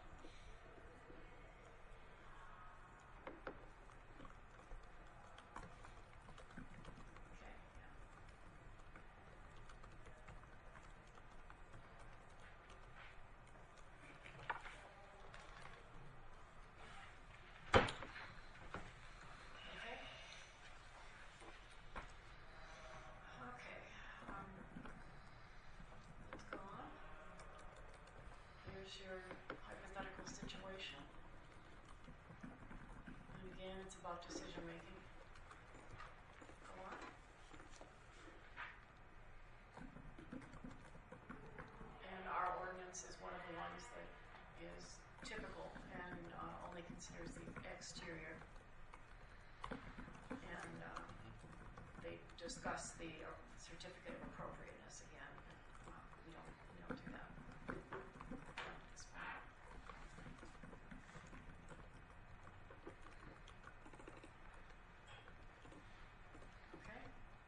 Okay, yeah. Okay. Okay. Let's go on. Here's your hypothetical situation. And again, it's about decision making. Go on. And our ordinance is one of the ones that is typical and only considers the exterior. And they discuss the certificate of appropriateness again. We don't do that. It's fine. Okay.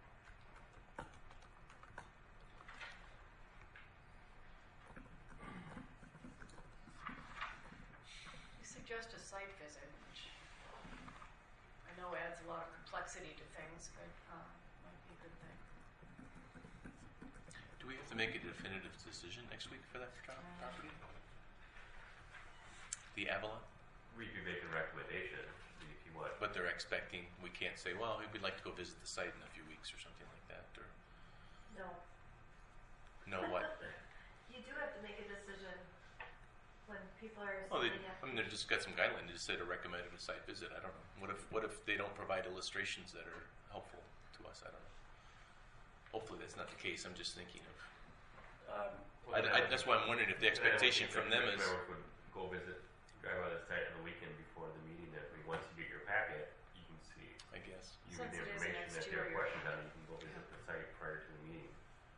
You suggest a site visit, which I know adds a lot of complexity to things, but might be a good thing. Do we have to make a definitive decision next week for that property? The Avalon? We could make a recommendation if you want. But they're expecting, we can't say, well, we'd like to go visit the site in a few weeks or something like that, or No. no what? You do have to make a decision when people are Well, saying, yeah. I mean, they've just got some guidelines. They just said a recommended site visit. I don't know. What if they don't provide illustrations that are helpful to us? I don't know. Hopefully that's not the case. I'm just thinking of. That's why I'm wondering if the expectation from them is. Would go visit, drive by the site on the weekend before the meeting. That once you get your packet, you can see. I guess. You Since get the it is an information that there are exterior. questions on. You can go visit the site prior to the meeting.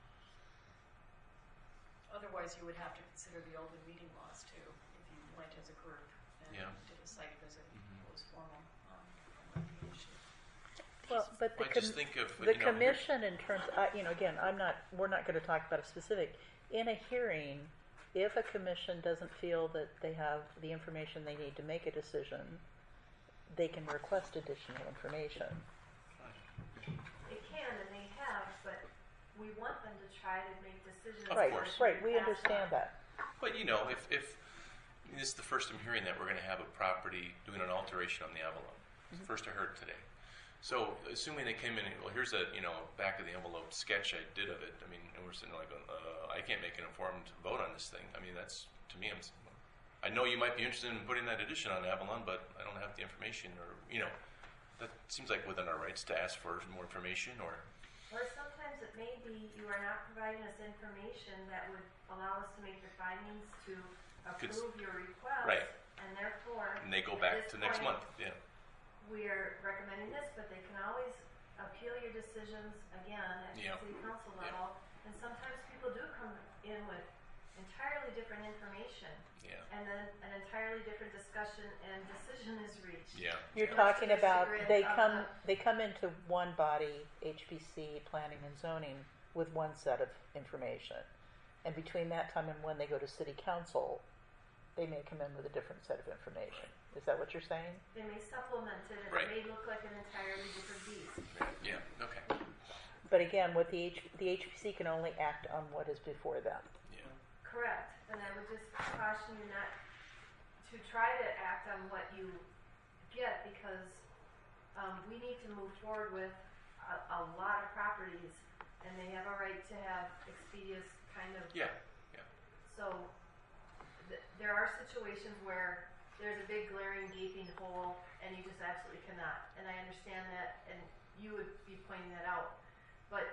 Otherwise, you would have to consider the open meeting laws too, if you went as a group and Yeah. did a site visit. Mhm. It was formal. That might be an issue. Well, but the, I just think of the you know, commission in terms, again, we're not going to talk about a specific. In a hearing, if a commission doesn't feel that they have the information they need to make a decision, they can request additional information. It can, and they have, but we want them to try to make decisions. Of Right, course. right, we Pass understand on. that. But you know, if this is the first I'm hearing that we're going to have a property doing an alteration on the envelope. It's the first I heard today. So assuming they came in, and, well, here's a back of the envelope sketch I did of it. I mean, and we're sitting there like, I can't make an informed vote on this thing. I mean, that's to me. I know you might be interested in putting that addition on Avalon, but I don't have the information, or that seems like within our rights to ask for more information, or. Or sometimes it may be you are not providing us information that would allow us to make the findings to approve your request. Right. And therefore. And they go at back this to next point, month. Yeah. We are recommending this, but they can always appeal your decisions again at Yeah. the city council Yeah. level. And sometimes people do come in with entirely different information. Yeah. And then an entirely different discussion and decision is reached. Yeah. You're Yeah. talking about Disagreement of they come into one body, HPC, planning and zoning, with one set of information, and between that time and when they go to city council, they may come in with a different set of information. Is that what you're saying? They may supplement it, and Right. it may look like an entirely different beast. Yeah. Okay. But again, with the HPC can only act on what is before them. Yeah. Correct, and I would just caution you not to try to act on what you get, because we need to move forward with a lot of properties, and they have a right to have expeditious kind of. Yeah. Yeah. So there are situations where there's a big glaring gaping hole, and you just absolutely cannot. And I understand that, and you would be pointing that out, but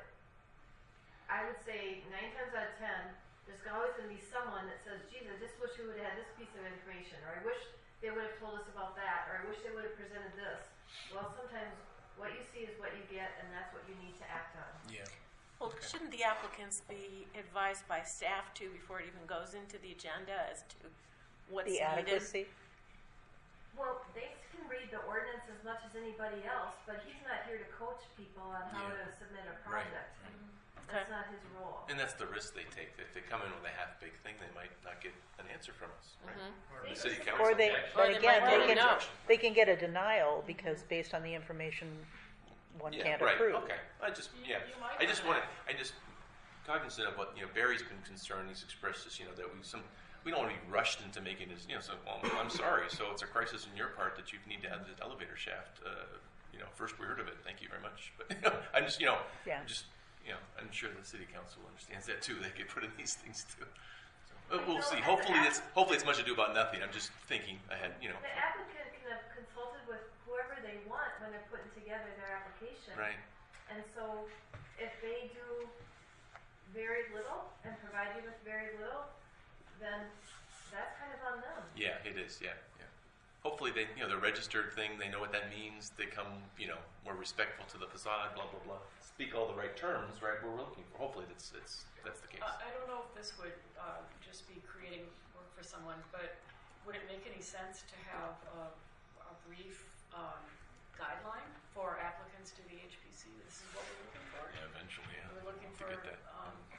I would say 9 times out of 10, there's always going to be someone that says, "Geez, I just wish we would have had this piece of information," or "I wish they would have told us about that," or "I wish they would have presented this." Well, sometimes what you see is what you get, and that's what you need to act on. Yeah. Well, Okay. shouldn't the applicants be advised by staff too before it even goes into the agenda as to what's The needed? adequacy. Well, they can read the ordinance as much as anybody else, but he's not here to coach people on how Yeah. to submit a Right. project. Okay. That's not his role. And that's the risk they take. If they come in with a half-baked thing, they might not get an answer from us. Right? Or the city council. Or they, Or but they again, might they not can, know. they can get a denial because based on the information one Yeah, can't right. approve. Okay. I just, You might I just wanna- wanted, I just cognizant of what Barry's been concerned. He's expressed this, that we don't want to be rushed into making this. So, well, I'm sorry. So it's a crisis on your part that you need to have this elevator shaft. First we heard of it. Thank you very much. But I'm just, Yeah. I'm sure the city council understands that too. They get put in these things too. So, I we'll know, see. and Hopefully, the it's much ado about nothing. I'm just thinking ahead. The applicant can have consulted with whoever they want when they're putting together their application. Right. And so if they do very little and provide you with very little, then that's kind of on them. Yeah, it is. Yeah. Hopefully, they, the registered thing, they know what that means. They come, more respectful to the facade. Blah blah blah. Speak all the right terms, right? We're looking for. Hopefully, that's the case. I don't know if this would just be creating work for someone, but would it make any sense to have a brief guideline for applicants to the HPC? This is what we're looking for. Yeah, eventually, yeah. We're looking To for, get that.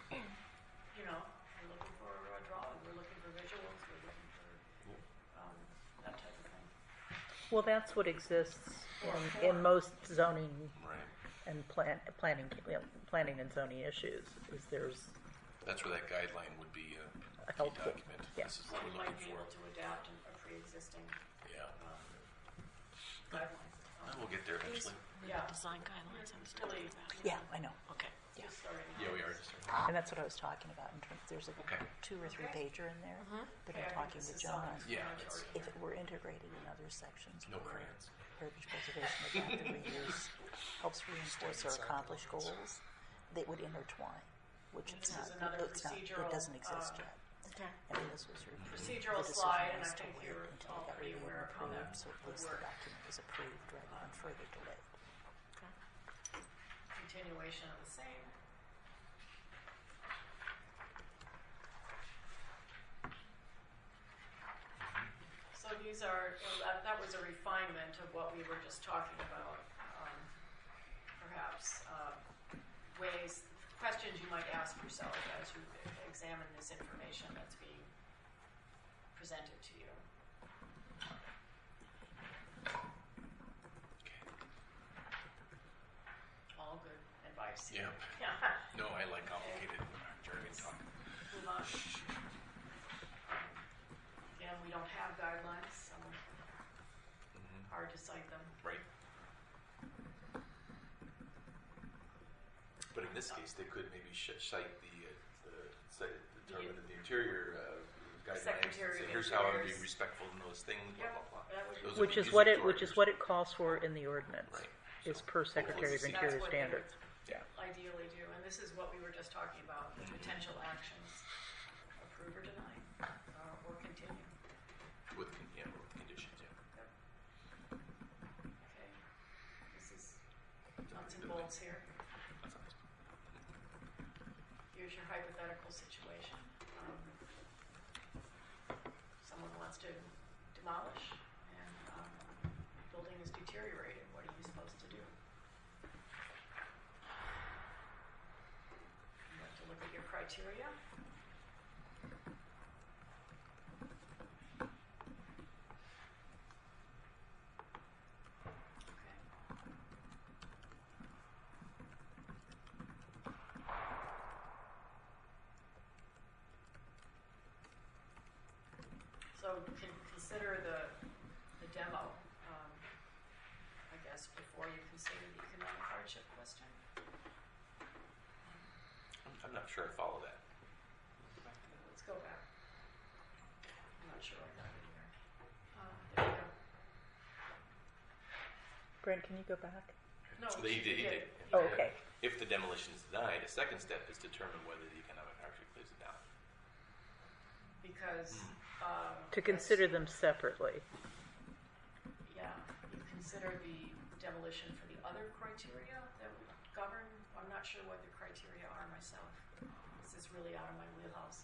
we're looking for a drawing, we're looking for visuals, we're looking for that type of thing. Well, that's what exists in most zoning Right. and planning and zoning issues. Is there's That's where that guideline would be a key Helpful. document. Yeah. This is So what we we're might looking be for. able to adapt a pre-existing Yeah. guidelines. We'll get there eventually. Yeah. Design guidelines I was Really, talking about. yeah, I know. Okay. just starting. Yeah, we are just. And that's what I was talking about. In terms, there's a Okay. 2 or 3 pager in there that Okay, I I'm think talking this with is John. something Yeah, mandatory. If it were integrated in other sections, No where crayons. heritage preservation of boundary reuse helps reinforce or accomplish goals, they would intertwine, which This it's not. is another It's not. procedural, It doesn't exist yet. Okay. I mean, this was reviewed. Procedural The decision slide, and was I to think wait you're until all it got pretty reviewed aware and of how that approved, so at would least the work. document was approved rather than further delayed. Continuation of the same. So these are, that was a refinement of what we were just talking about. Perhaps ways, questions you might ask yourself as you examine this information that's being presented to you. All lives. Yeah. Yeah. No, I like complicated jargon talk. Move on. Again, we don't have guidelines, so hard to cite them. Right. But in this case, they could maybe cite the term of the interior guidelines. Secretary And say, of here's how I'm Interior's- be respectful in those things. Blah Yep, blah blah. that would be- Those Which would is be what music it to which our is what it calls for in the ordinance. Right. Is So per Secretary of hopefully- Interior That's what they standards. Yeah. would ideally do, and this is what we were just talking about, the potential actions, approve or deny, or continue. With conditions. Yeah. Okay, this is nuts and bolts here. Here's your hypothetical situation. Someone wants to demolish, and building is deteriorated. What are you supposed to do? You have to look at your criteria. Okay. So consider the demo, I guess, before you consider the economic hardship question. I'm not sure I follow that. Let's go back. I'm not sure I got it here. There you go. Brent, can you go back? No, So he did. Oh, okay. If the demolition is denied, a second step is determine whether the economic hardship is down. Because To consider them separately. yeah, you consider the demolition for the other criteria that would govern. I'm not sure what the criteria are myself. This is really out of my wheelhouse.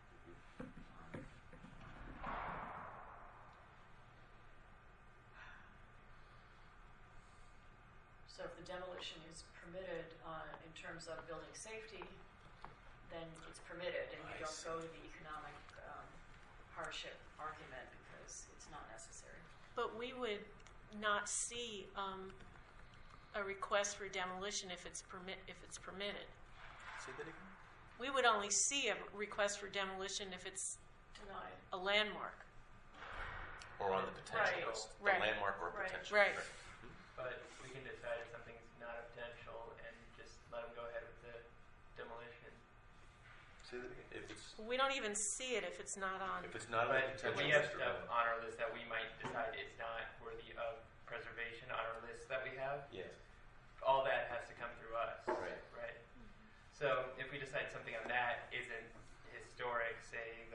So if the demolition is permitted in terms of building safety, then it's permitted, and you I don't see. go to the economic hardship argument because it's not necessary. But we would not see a request for demolition if it's permitted. Say that again. We would only see a request for demolition if it's Denied. a landmark. Or on the potential Right. list. The Right. landmark or Right. potential. Right. But we can decide if something's not a potential and just let them go ahead with the demolition. Say that again. If it's We don't even see it if it's not on. a potential But we list have or stuff on our list that we might decide is not worthy of preservation on our list that we have. yes. All that has to come through us. Right. Right. So if we decide something on that isn't historic, say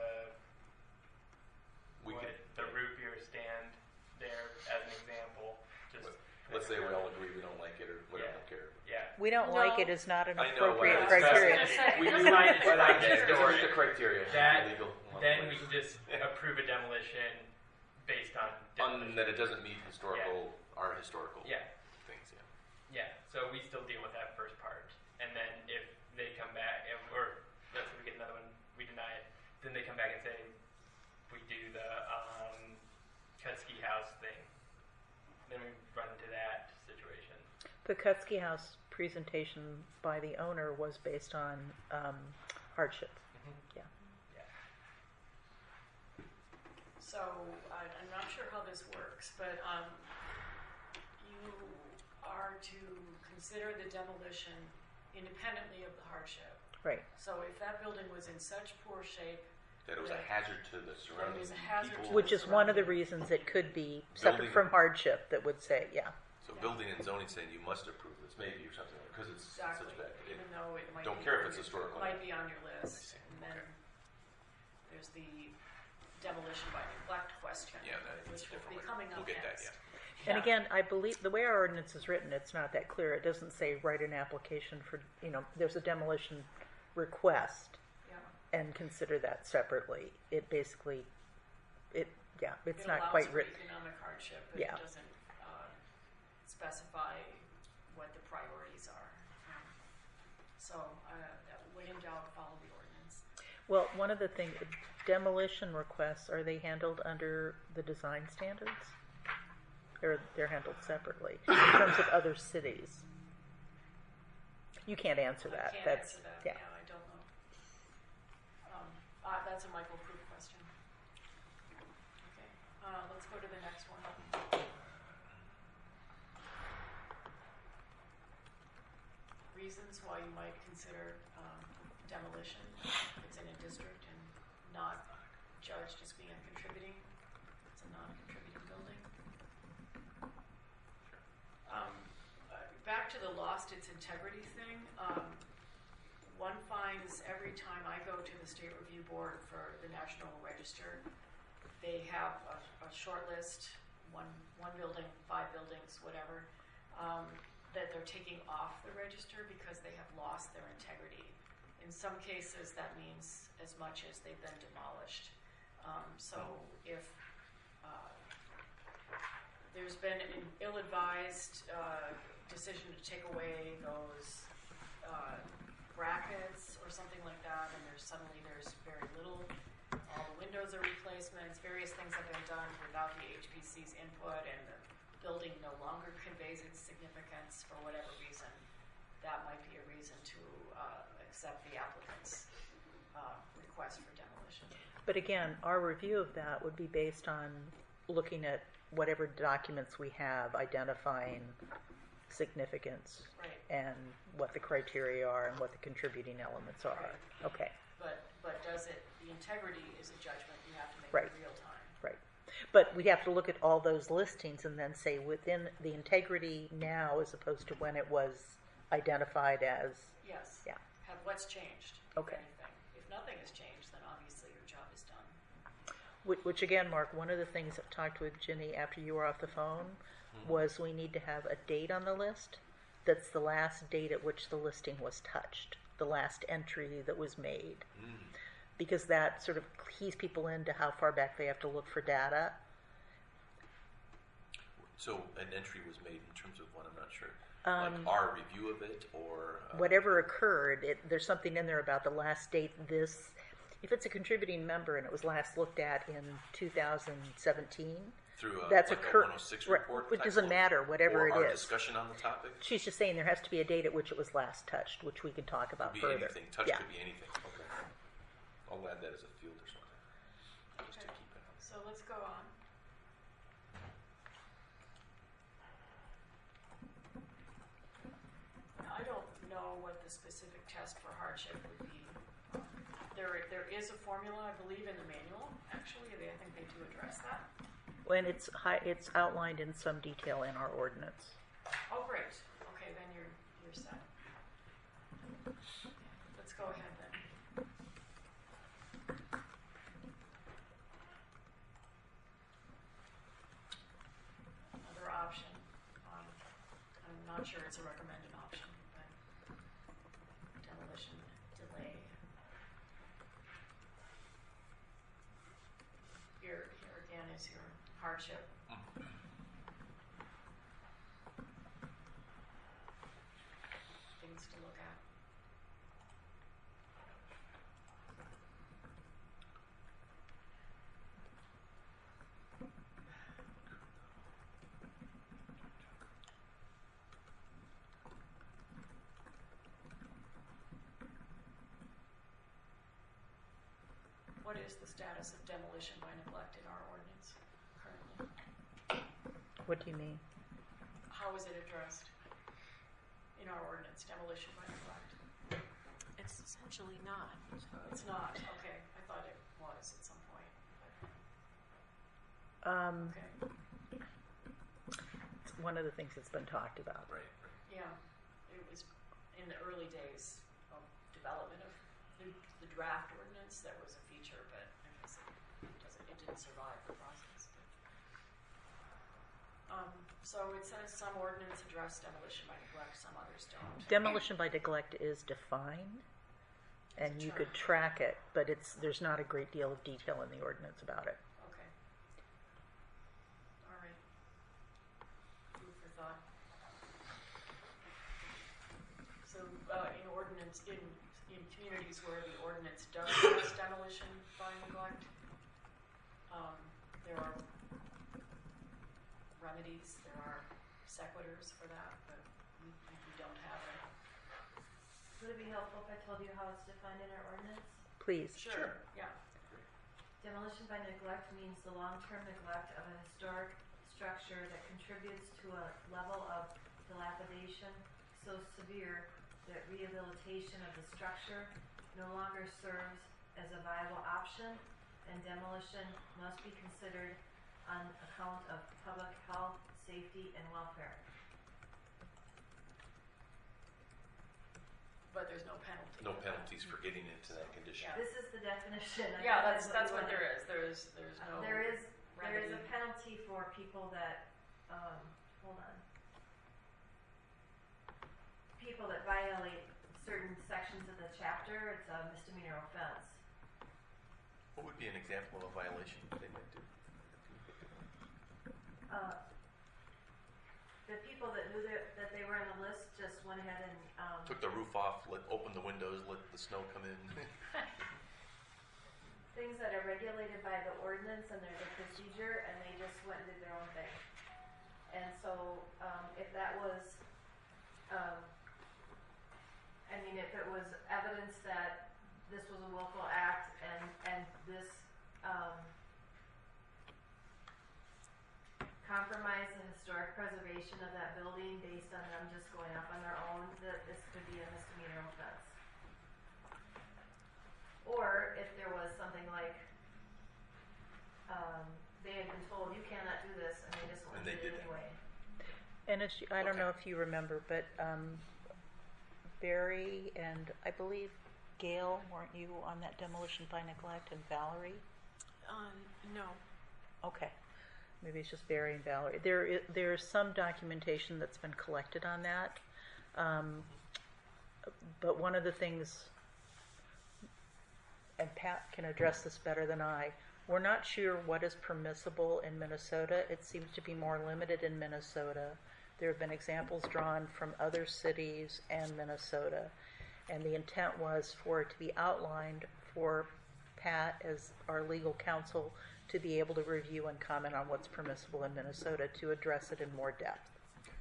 We could the root beer stand there as an example, just let's say we all agree we don't like it or we Yeah. don't care. yeah. We don't No. like it is not an I know, appropriate well, criteria. Say, We it do doesn't like have to without be this criteria. story. the criteria. That- Illegal. Then we can just approve a demolition based on demolition. on that it doesn't meet our historical Yeah. things. Yeah. Yeah, so we still deal with that first part, and then if they come back, or let's say we get another one, we deny it, then they come back and say we do the Kutsky House thing, then we run into that situation. The Kutsky House presentation by the owner was based on hardship. Yeah. Yeah. So I'm not sure how this works, but you are to consider the demolition independently of the hardship. Right. So if that building was in such poor shape, That it was a hazard to the surrounding was a hazard people. to Which is one of the reasons it could be separate Building- from hardship that would say, yeah. So building and zoning saying you must approve this maybe or something because it's exactly, such bad. even though it might Don't be care if on it's your- historical. might be on your I list, see. and then Okay. there's the demolition by neglect question, Yeah, that's which a will different be one. coming We'll up get that, next. And Yeah. again, I believe the way our ordinance is written, it's not that clear. It doesn't say write an application for, there's a demolition request Yeah. and consider that separately. It basically, it's It not allows quite for written. economic hardship, but Yeah. it doesn't specify what the priorities are. So when in doubt, follow the ordinance. Well, one of the things, demolition requests, are they handled under the design standards? Or they're handled separately in terms of other cities? You can't answer that. I can't That's, answer that. yeah. I don't know. That's a Michael Proof question. Okay, let's go to the next one. Reasons why you might consider demolition if it's in a district and not judged as being contributing. It's a non-contributing building. Back to the lost its integrity thing. One finds every time I go to the State Review Board for the National Register, they have a short list, one building, 5 buildings, whatever, that they're taking off the register because they have lost their integrity. In some cases, that means as much as they've been demolished. So if there's been an ill-advised decision to take away those brackets or something like that, and there's very little. All the windows are replacements. Various things have been done without the HPC's input, and the building no longer conveys its significance for whatever reason. That might be a reason to accept the applicant's request for demolition. But again, our review of that would be based on looking at whatever documents we have identifying significance Right. and what the criteria are and what the contributing elements are. Right. Okay, But the integrity is a judgment you have to make Right. in real time. right. But we have to look at all those listings and then say within the integrity now as opposed to when it was identified as, Yes. yeah. What's changed, if Okay. anything. If nothing has changed, then obviously your job is done. Which again, Mark, one of the things I've talked with Ginny after you were off the phone was we need to have a date on the list that's the last date at which the listing was touched, the last entry that was made. Because that sort of keys people into how far back they have to look for data. So an entry was made in terms of what? I'm not sure. Like our review of it, or Whatever occurred, there's something in there about the last date this, if it's a contributing member and it was last looked at in 2017, through that's like a occurred, 106 report. which type doesn't of- matter, whatever or it our is. discussion on the topic. She's just saying there has to be a date at which it was last touched, which we can talk about Could be further. anything. Touch Yeah. could be anything. Okay. I'll add that as a field or something. Just to Okay. keep it on. So let's go on. I don't know what the specific test for hardship would be. There is a formula, I believe, in the manual. Actually, I think they do address that. When it's outlined in some detail in our ordinance. Oh, great. Okay, then you're set. Let's go ahead then. Another option. I'm not sure it's a recommended option, but demolition delay. Here again is your hardship. Things to look at. What is the status of demolition by neglect in our ordinance currently? What do you mean? How is it addressed in our ordinance, demolition by neglect? It's essentially not. It's not, okay. I thought it was at some point. Okay, It's one of the things that's been talked about. Right. yeah. It was in the early days of development of the draft ordinance, that was a feature, but I guess it didn't survive the process. So it says some ordinance address demolition by neglect, some others don't. Demolition by neglect is defined, and you could track it, but there's not a great deal of detail in the ordinance about it. Okay. All right. Food for thought. So, in ordinance, in communities where the ordinance does address demolition by neglect, there are remedies, there are sequiturs for that, but we don't have Would it be helpful if I told you how it's defined in our ordinance? Please. Sure. Yeah. Demolition by neglect means the long-term neglect of a historic structure that contributes to a level of dilapidation so severe that rehabilitation of the structure no longer serves as a viable option, and demolition must be considered on account of public health, safety, and welfare. But there's no penalty. No penalties for getting into that condition. Yeah. This is the definition. I Yeah, think that's you what wanted. there is. There's no. There is a remedy. penalty for people that, hold on. People that violate certain sections of the chapter, it's a misdemeanor offense. What would be an example of a violation they might do? The people that knew that they were on the list just went ahead and, Took the roof off, opened the windows, let the snow come in. things that are regulated by the ordinance and there's a procedure, and they just went and did their own thing. And so, if that was, if it was evidence that this was a willful act and this, compromise the historic preservation of that building based on them just going off on their own, that this could be a misdemeanor offense. Or if there was something like, they had been told, you cannot do this, and they just went And they and did did it it. anyway. And as I don't Okay. know if you remember, but Barry and I believe Gail, weren't you on that demolition by neglect, and Valerie? No. Okay, maybe it's just Barry and Valerie. There's some documentation that's been collected on that, but one of the things, and Pat can address this better than I, we're not sure what is permissible in Minnesota. It seems to be more limited in Minnesota. There have been examples drawn from other cities and Minnesota, and the intent was for it to be outlined for Pat as our legal counsel to be able to review and comment on what's permissible in Minnesota to address it in more depth.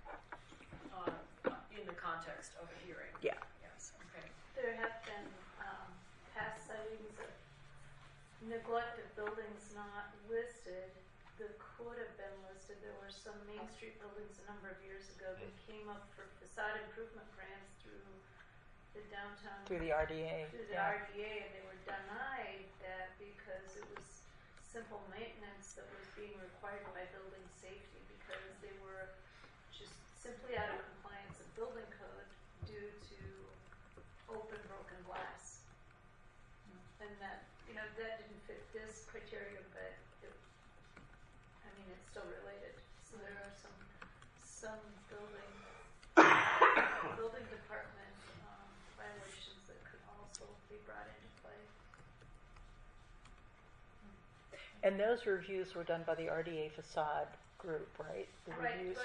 In the context of a hearing. Yeah. Yes. Okay. There have been past sightings of neglect of buildings not listed that could have been listed. There were some Main Street buildings a number of years ago that came up for facade improvement grants through the downtown. Through the RDA. Through the Yeah. RDA, and they were denied that because it was simple maintenance that was being required by building safety, because they were just simply out of compliance with building code due to open broken glass. And that, that didn't fit this criteria, but it's still related. So there are some building department violations that could also be brought into play. And those reviews were done by the RDA facade group, right? The Right, reviews.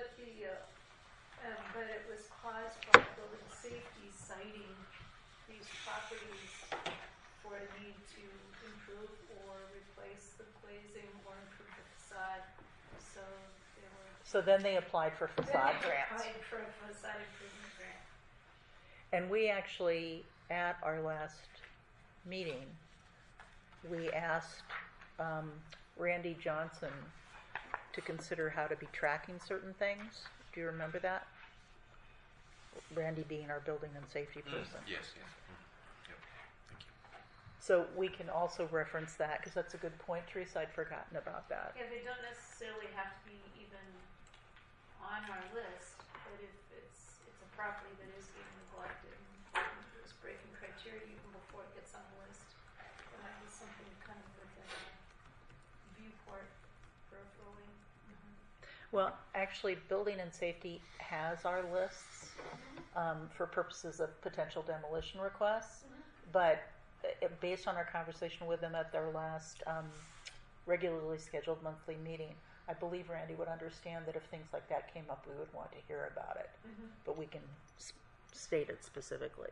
but it was caused by building safety citing these properties for a need to improve or replace the glazing or improve the facade. So they were. So then they applied for facade Then they grants. applied for a facade improvement grant. And we actually, at our last meeting, we asked Randy Johnson to consider how to be tracking certain things. Do you remember that? Randy being our building and safety person. Yes. Yep. Thank you. So we can also reference that, because that's a good point, Teresa. I'd forgotten about that. Yeah, they don't necessarily have to be even on our list, but if it's a property that is being neglected and is breaking criteria even before it gets on the list, that might be something kind of within a viewport peripherally. Well, actually, building and safety has our lists for purposes of potential demolition requests, but based on our conversation with them at their last regularly scheduled monthly meeting, I believe Randy would understand that if things like that came up, we would want to hear about it, but we can state it specifically.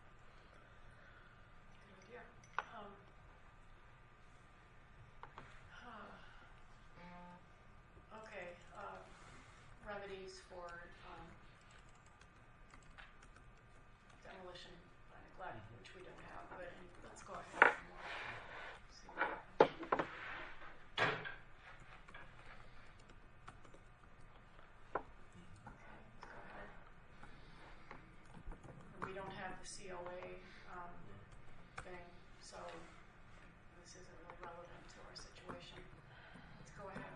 Good idea. Okay. Remedies for demolition so this isn't really relevant to our situation. Let's go ahead.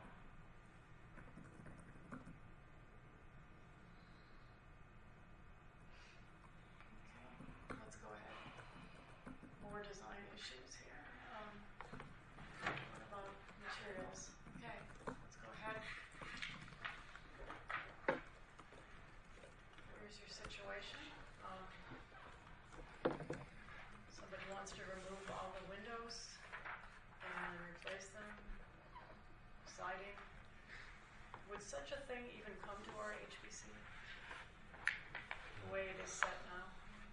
Okay, let's go ahead. More design issues here. What about materials? Okay, let's go ahead. Here's your situation. Somebody wants to remove all the windows and replace them. Siding. Would such a thing even come to our HPC? The way it is set now?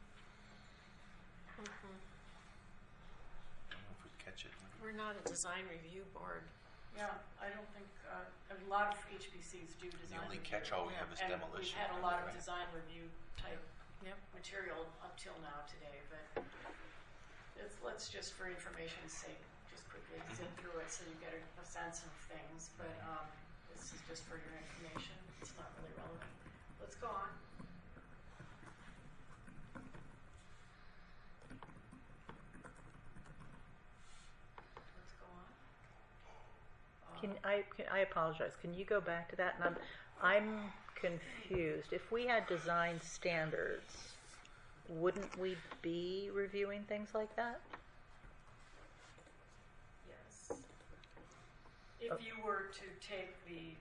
Mhm. I don't know if we'd catch it. We're not a design review board. Yeah, I don't think, a lot of HBCs do design. The only review. catch-all we have is And demolition. we've had a lot of Right. design review type Yep. material up till now today, but let's just for information's sake, just quickly zip through it so you get a sense of things, but this is just for your information. It's not really relevant. Let's go on. Let's go on. Can I apologize? Can you go back to that? And I'm confused. If we had design standards, wouldn't we be reviewing things like that? Yes. If you were to take the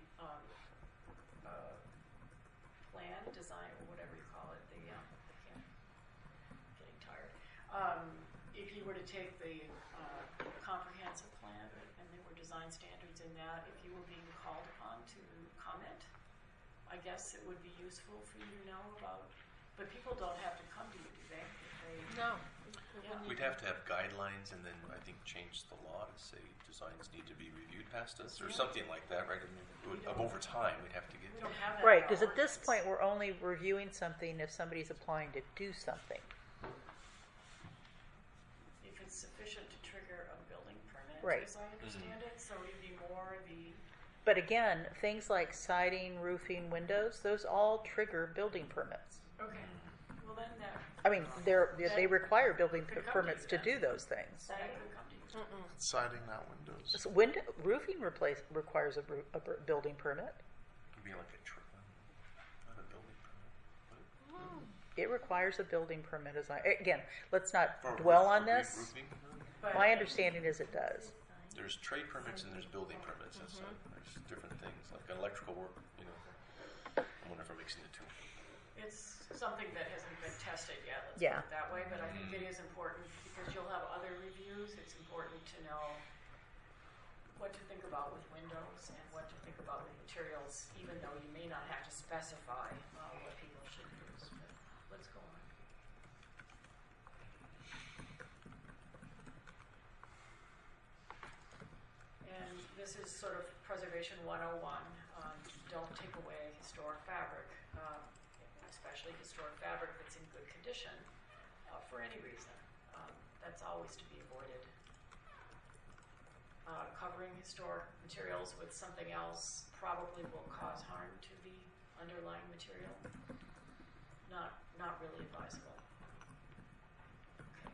plan, design, or whatever you call it, I'm getting tired. If you were to take the comprehensive plan and there were design standards in that, if you were being called upon to comment, I guess it would be useful for you to know about. But people don't have to come to you, do they? No. Yeah. We'd have to have guidelines and then I think change the law to say designs need to be reviewed past us or something like that, right? I mean, over time, we'd have to get. We don't have that. Right, in our because at this ordinance. point, we're only reviewing something if somebody's applying to do something. If it's sufficient to trigger a building permit, Right. as I understand it, so it'd be more the, But again, things like siding, roofing, windows, those all trigger building permits. okay, well then that. I mean, they require building Could come to permits you to then. do those things. That could come to you. Mm-mm. Siding, not windows. So roofing requires a building permit. It'd be like not a building permit. It requires a building permit. Again, let's not For dwell roof- on for this. roofing? But My understanding is it does. There's trade permits and there's building permits. That's there's different things like electrical work. I wonder if I'm mixing the two. it's something that hasn't been tested yet, let's Yeah. put it that way, but I think it is important because you'll have other reviews. It's important to know what to think about with windows and what to think about with materials, even though you may not have to specify what people should use. But let's go on. And this is sort of Preservation 101. Don't take away historic fabric, especially historic fabric that's in good condition for any reason. That's always to be avoided. Covering historic materials with something else probably will cause harm to the underlying material. Not really advisable. Okay.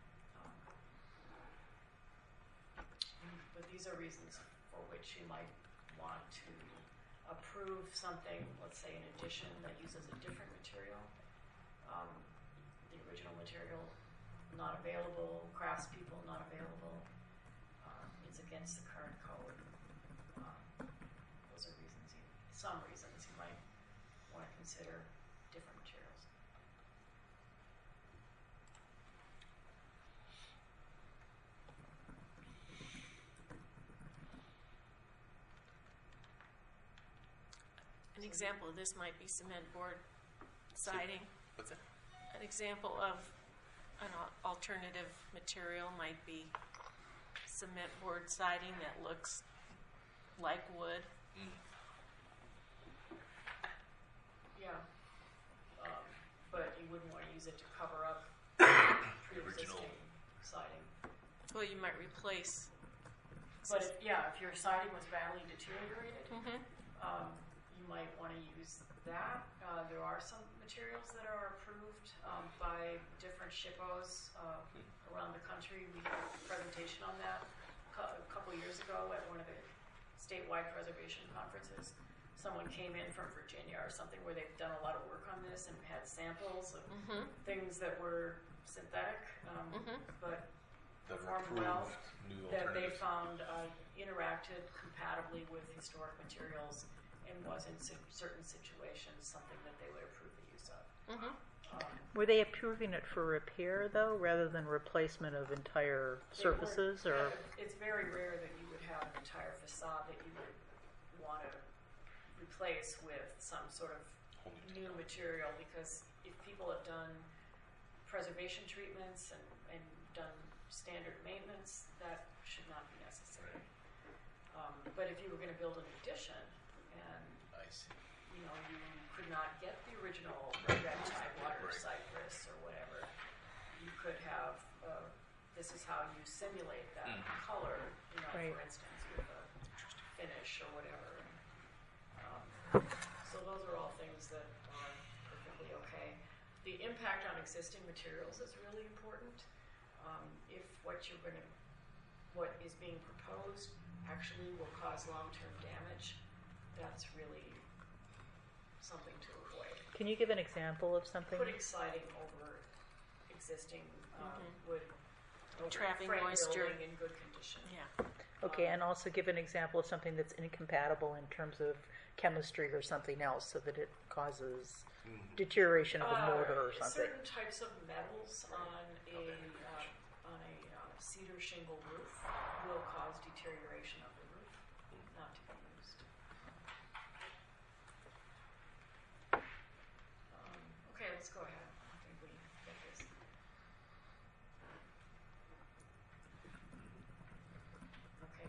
But these are reasons for which you might want to approve something, let's say an addition that uses a different material. The original material not available, craftspeople not available. It's against the current code. Those are some reasons you might want to consider different materials. An example of this might be cement board siding. What's that? An example of an alternative material might be cement board siding that looks like wood. Yeah. But you wouldn't want to use it to cover up original. pre-existing siding. Well, you might replace. But if your siding was badly deteriorated, Mm-hmm. you you might want to use that. There are some materials that are approved by different SHPOs around the country. We had a presentation on that a couple years ago at one of the statewide preservation conferences. Someone came in from Virginia or something where they've done a lot of work on this and had samples of things that were synthetic, but That performed approved well, new that they alternatives. found interacted compatibly with historic materials and was in certain situations something that they would approve the use of. Were they approving it for repair though, rather than replacement of entire surfaces, or? It's very rare that you would have an entire facade that you would want to replace with some sort of Whole new material, because if people have done preservation treatments and done standard maintenance, that should not be necessary. But if you were going to build an addition and I see. you know you could not get the original red tidewater Right. cypress or whatever, you could have this is how you simulate that color, you know, Right. for instance, with a finish or whatever. So those are all things that are perfectly okay. The impact on existing materials is really important. If what is being proposed actually will cause long-term damage, that's really something to avoid. Can you give an example of something? Putting siding over existing wood, over Trapping frame moisture. building in good condition. Yeah. Okay, and also give an example of something that's incompatible in terms of chemistry or something else, so that it causes deterioration of a mortar or something. Certain types of metals on a cedar shingle roof will cause deterioration of the roof, not to be used. Okay, let's go ahead. I think we get this. Okay.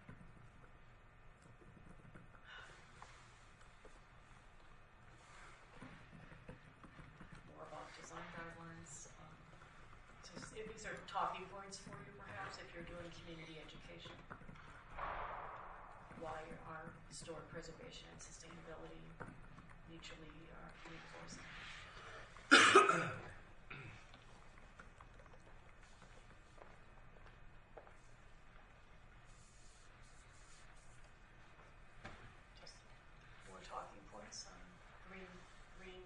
More about design guidelines. If these are talking points for you, perhaps, if you're doing community education, why are historic preservation and sustainability mutually reinforcing? Just more talking points on green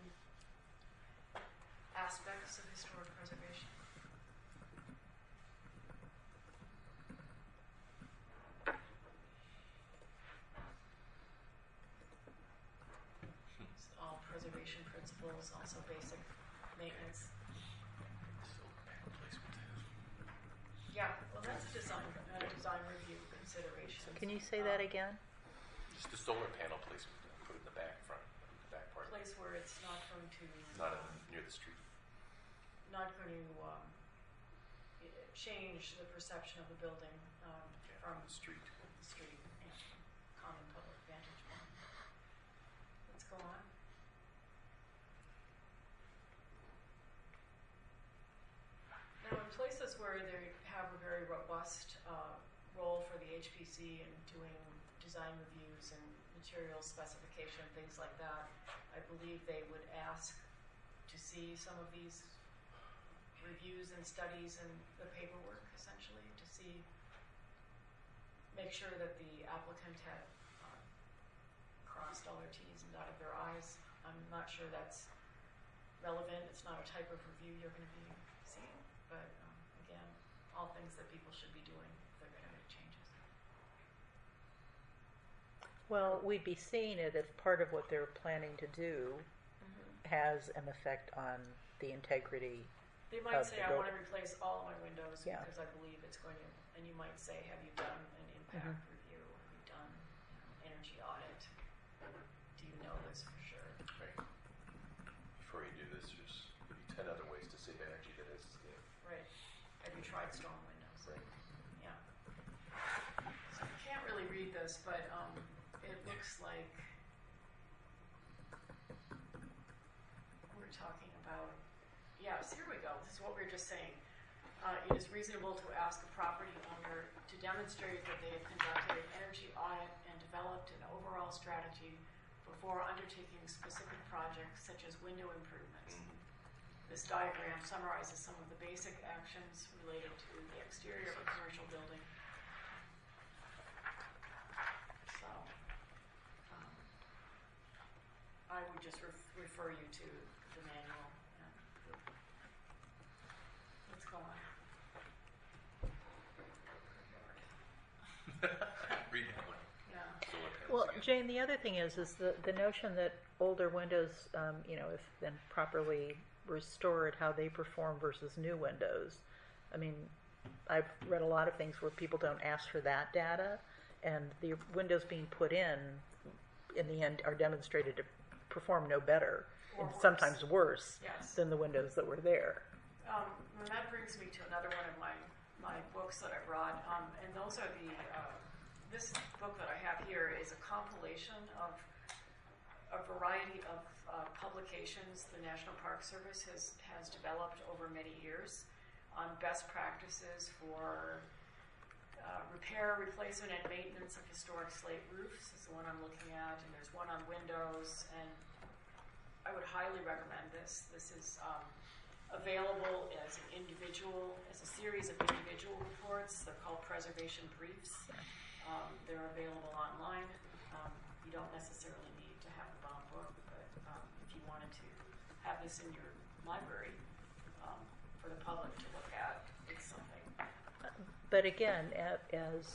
aspects of historic preservation. All preservation principles, also basic maintenance. Solar panel placement. Yeah, well, that's a design review consideration. Can you say that again? Just the solar panel placement, put it in the back part. Place where it's not going to Not near the street. change the perception of the building from the street. the street and common public vantage point. Let's go on. Now, in places where they have a very robust role for the HPC in doing design reviews and material specification, things like that, I believe they would ask to see some of these reviews and studies and the paperwork, essentially, to see, make sure that the applicant had crossed all their T's and dotted their I's. I'm not sure that's relevant. It's not a type of review you're going to be seeing, but again, all things that people should be doing if they're going to make changes. Well, we'd be seeing it if part of what they're planning to do has an effect on the integrity. They might Of say, the I want to building. replace all of my windows Yeah. because I believe it's going to, and you might say, have you done an impact review? Have you done energy audit? Do you know this for sure? Right. Before you do this, there's maybe 10 other ways to save energy that is, Right. Have you tried storm windows? Right. Yeah. So you can't really read this, but it looks like we're talking about, yes, here we go. This is what we were just saying. It is reasonable to ask a property owner to demonstrate that they have conducted an energy audit and developed an overall strategy before undertaking specific projects such as window improvements. This diagram summarizes some of the basic actions related to the exterior of a commercial building. So, I would just refer you to the manual. And let's go on. Read that one. Yeah. So what happens Well, again? Jane, the other thing is the notion that older windows, if then properly restored, how they perform versus new windows. I mean, I've read a lot of things where people don't ask for that data, and the windows being put in the end, are demonstrated to perform no better, Or and worse. sometimes worse Yes. than the windows that were there. And that brings me to another one of my books that I brought, and those are this book that I have here is a compilation of a variety of publications the National Park Service has developed over many years on best practices for repair, replacement, and maintenance of historic slate roofs is the one I'm looking at, and there's one on windows, and I would highly recommend this. This is available as a series of individual reports. They're called preservation briefs. They're available online. You don't necessarily need to have a bound book, but if you wanted to have this in your library for the public to look at, it's something. But again, as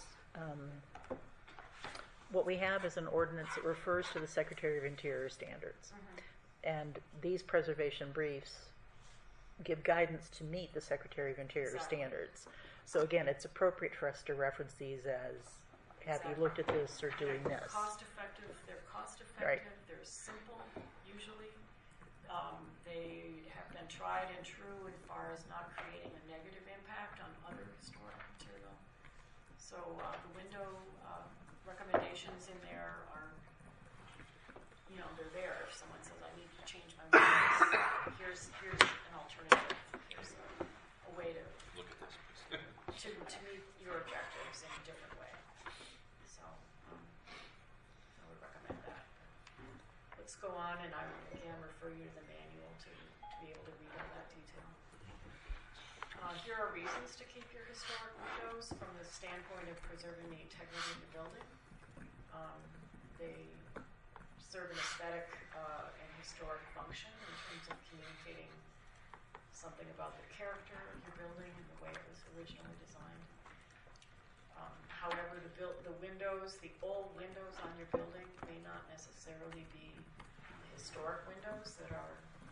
what we have is an ordinance that refers to the Secretary of Interior standards. And these preservation briefs give guidance to meet the Secretary of Interior Exactly. standards. So again, it's appropriate for us to reference these as, have you looked at this or doing They're this? cost effective. Right. They're simple, usually. They have been tried and true as far as not creating a negative impact on other historic material. So the window recommendations in there are, they're there. If someone says, I need to change my windows, here's an alternative. Here's a way to Look at this, please. to meet your objectives in a different way. So I would recommend that. Let's go on, and I would again refer you to the manual to be able to read all that detail. Here are reasons to keep your historic windows from the standpoint of preserving the integrity of the building. They serve an aesthetic and historic function in terms of communicating something about the character of your building and the way it was originally designed. However, the windows, the old windows on your building may not necessarily be the historic windows that are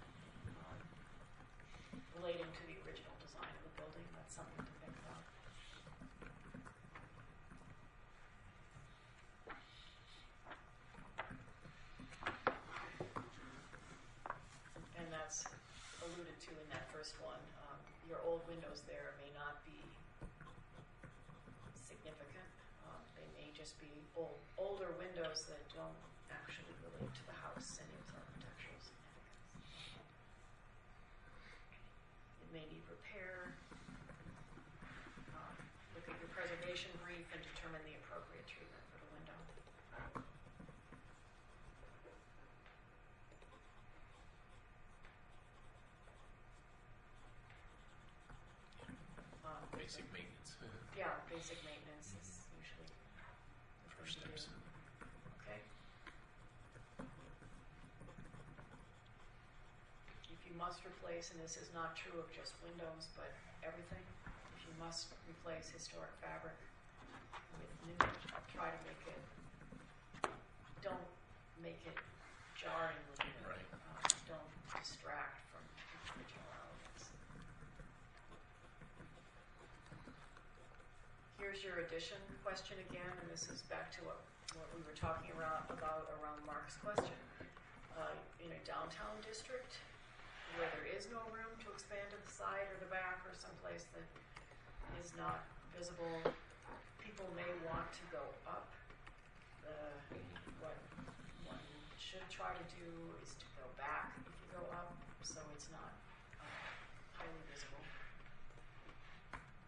relating to the original design of the building. That's something to think about. And that's alluded to in that first one. Your old windows there may not be significant. They may just be older windows that don't actually relate to the house and its architectural significance. It may need repair. Look at your preservation brief and determine the appropriate treatment for the window. Basic maintenance. Yeah, basic maintenance is usually the First thing to steps. do. Okay. If you must replace, and this is not true of just windows, but everything, if you must replace historic fabric with new, try to make it, don't make it jarring looking. Right. Don't distract from its original elements. Here's your addition question again, and this is back to what we were talking about around Mark's question. In a downtown district where there is no room to expand to the side or the back or someplace that is not visible, people may want to go up. What one should try to do is to go back if you go up, so it's not highly visible.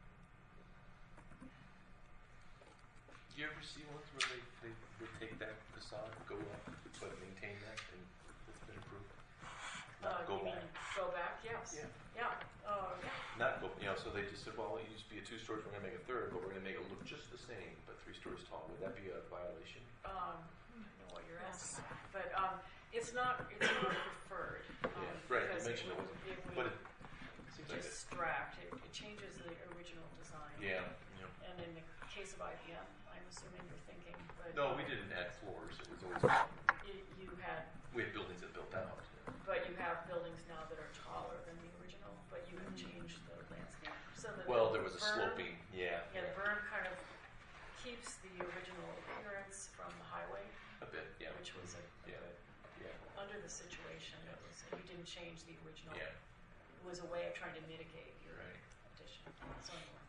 Do you ever see ones where they would take that facade go up, but maintain that, and it's been approved? Not go you back? mean go back? Yes. Yeah. Yeah. Yeah. Not go, so they just said, well, it used to be a 2 stories, we're gonna make a third, but we're gonna make it look just the same, but 3 stories tall. Would that be a violation? I know what you're asking, but it's not preferred. Right, you because mentioned it would- wasn't, would but it seems like it. distract. It changes the original design. Yeah, And in the case of IBM, I'm assuming you're thinking, but no, we didn't add floors, it was always, you had, we had buildings that built out. but you have buildings now that are taller than the original, but you have changed the landscape. So that Well, there was a berm- sloping, yeah, Yeah, the berm kind of keeps the original appearance from the highway, a bit, yeah, which was a Yeah. good, yeah, under the situation, it was, you didn't change the original. yeah, It was a way of trying to mitigate your right. addition. So anyway,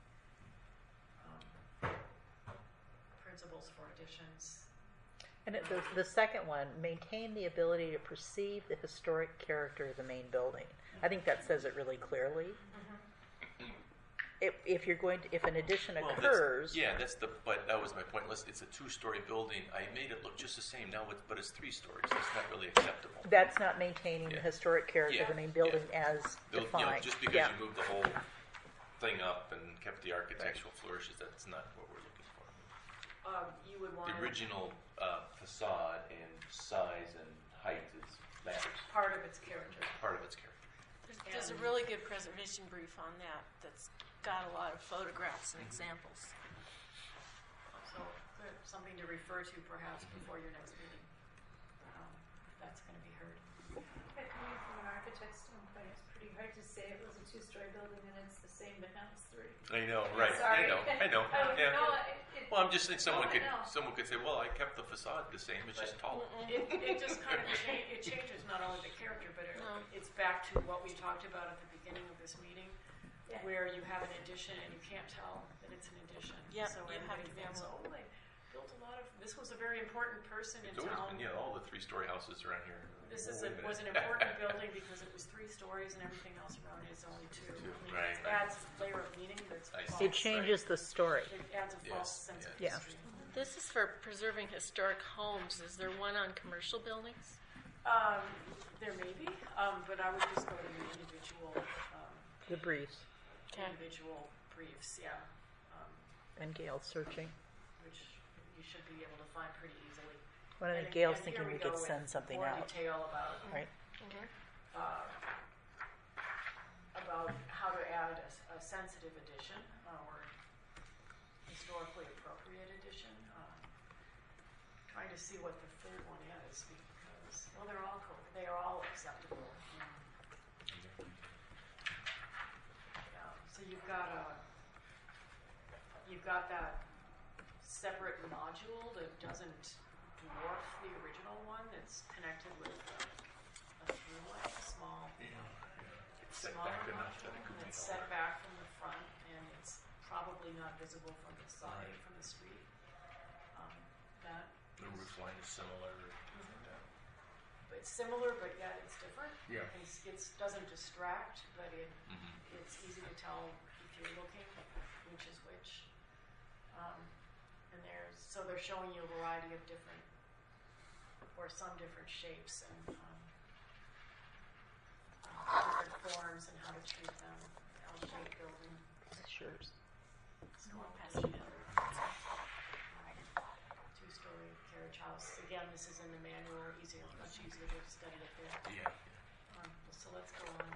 principles for additions. And the second one, maintain the ability to perceive the historic character of the main building. I think that says it really clearly. If you're going to, if an addition Well, occurs, but that was my point. It's a 2-story building. I made it look just the same now, but it's 3 stories. That's not really acceptable. that's not maintaining the Yeah. historic character of the Yeah, main building yeah. as They'll- defined. just because Yeah. you moved the whole thing up and kept the architectural flourishes, that's not what we're looking for. You would want The original facade and size and height matters. part of its character. Part of its character. There's a really good preservation brief on that that's got a lot of photographs and examples. So good, something to refer to perhaps before your next meeting. If that's going to be heard. Coming from an architect's standpoint, it's pretty hard to say it was a 2-story building and it's the same, but now it's 3. I know, right? Sorry. I know. Yeah. No, Well, I'm just saying someone I know. could say, well, I kept the facade the same. It's just taller. It just kind of it changes not only the character, but it's back to what we talked about at the beginning of this meeting, Yeah. where you have an addition and you can't tell that it's an addition. Yep, So you have everybody to be thinks, able- oh, they built a lot of. This was a very important person in It's always town. been, all the 3-story houses around here. This Oh, is wait a minute. was an important building because it was 3 stories and everything else around it is only 2. Right, It right. adds a layer of meaning that's I see. false. It changes the story. It adds a false Yes, sense of yes. Yeah. history. This is for preserving historic homes. Is there one on commercial buildings? There may be, but I would just go to the individual The briefs individual briefs, yeah, and Gail's searching. which you should be able to find pretty easily. One of And- the Gail's and thinking here we go could with send something more out, detail about right? about how to add a sensitive addition or historically appropriate addition. Trying to see what the third one is because they're all acceptable. Yeah. So you've got that separate module that doesn't dwarf the original one. That's connected with a throughway, a small. It's set back enough that it could be It's taller. set back from the front, and it's probably not visible from the side, Right. from the street. That The roof line is similar. it's similar, but yet it's different. Yeah. It doesn't distract, but Mm-hmm. it's easy to tell if you're looking which is which. And so they're showing you a variety of different, or some different shapes and different forms and how to treat them. L-shaped building. Sure. Small Pass it addition. Two-story carriage house. Again, this is in the manual. Much easier to study it there. Yeah. So let's go on.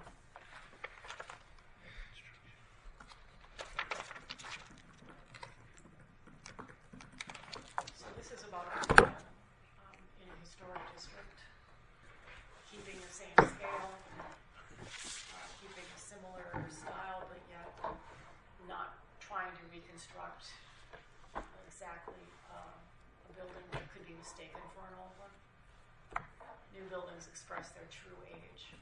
So this is about in a historic district, keeping the same scale, keeping a similar style, but yet not trying to reconstruct exactly a building that could be mistaken for an old one. New buildings express their true age.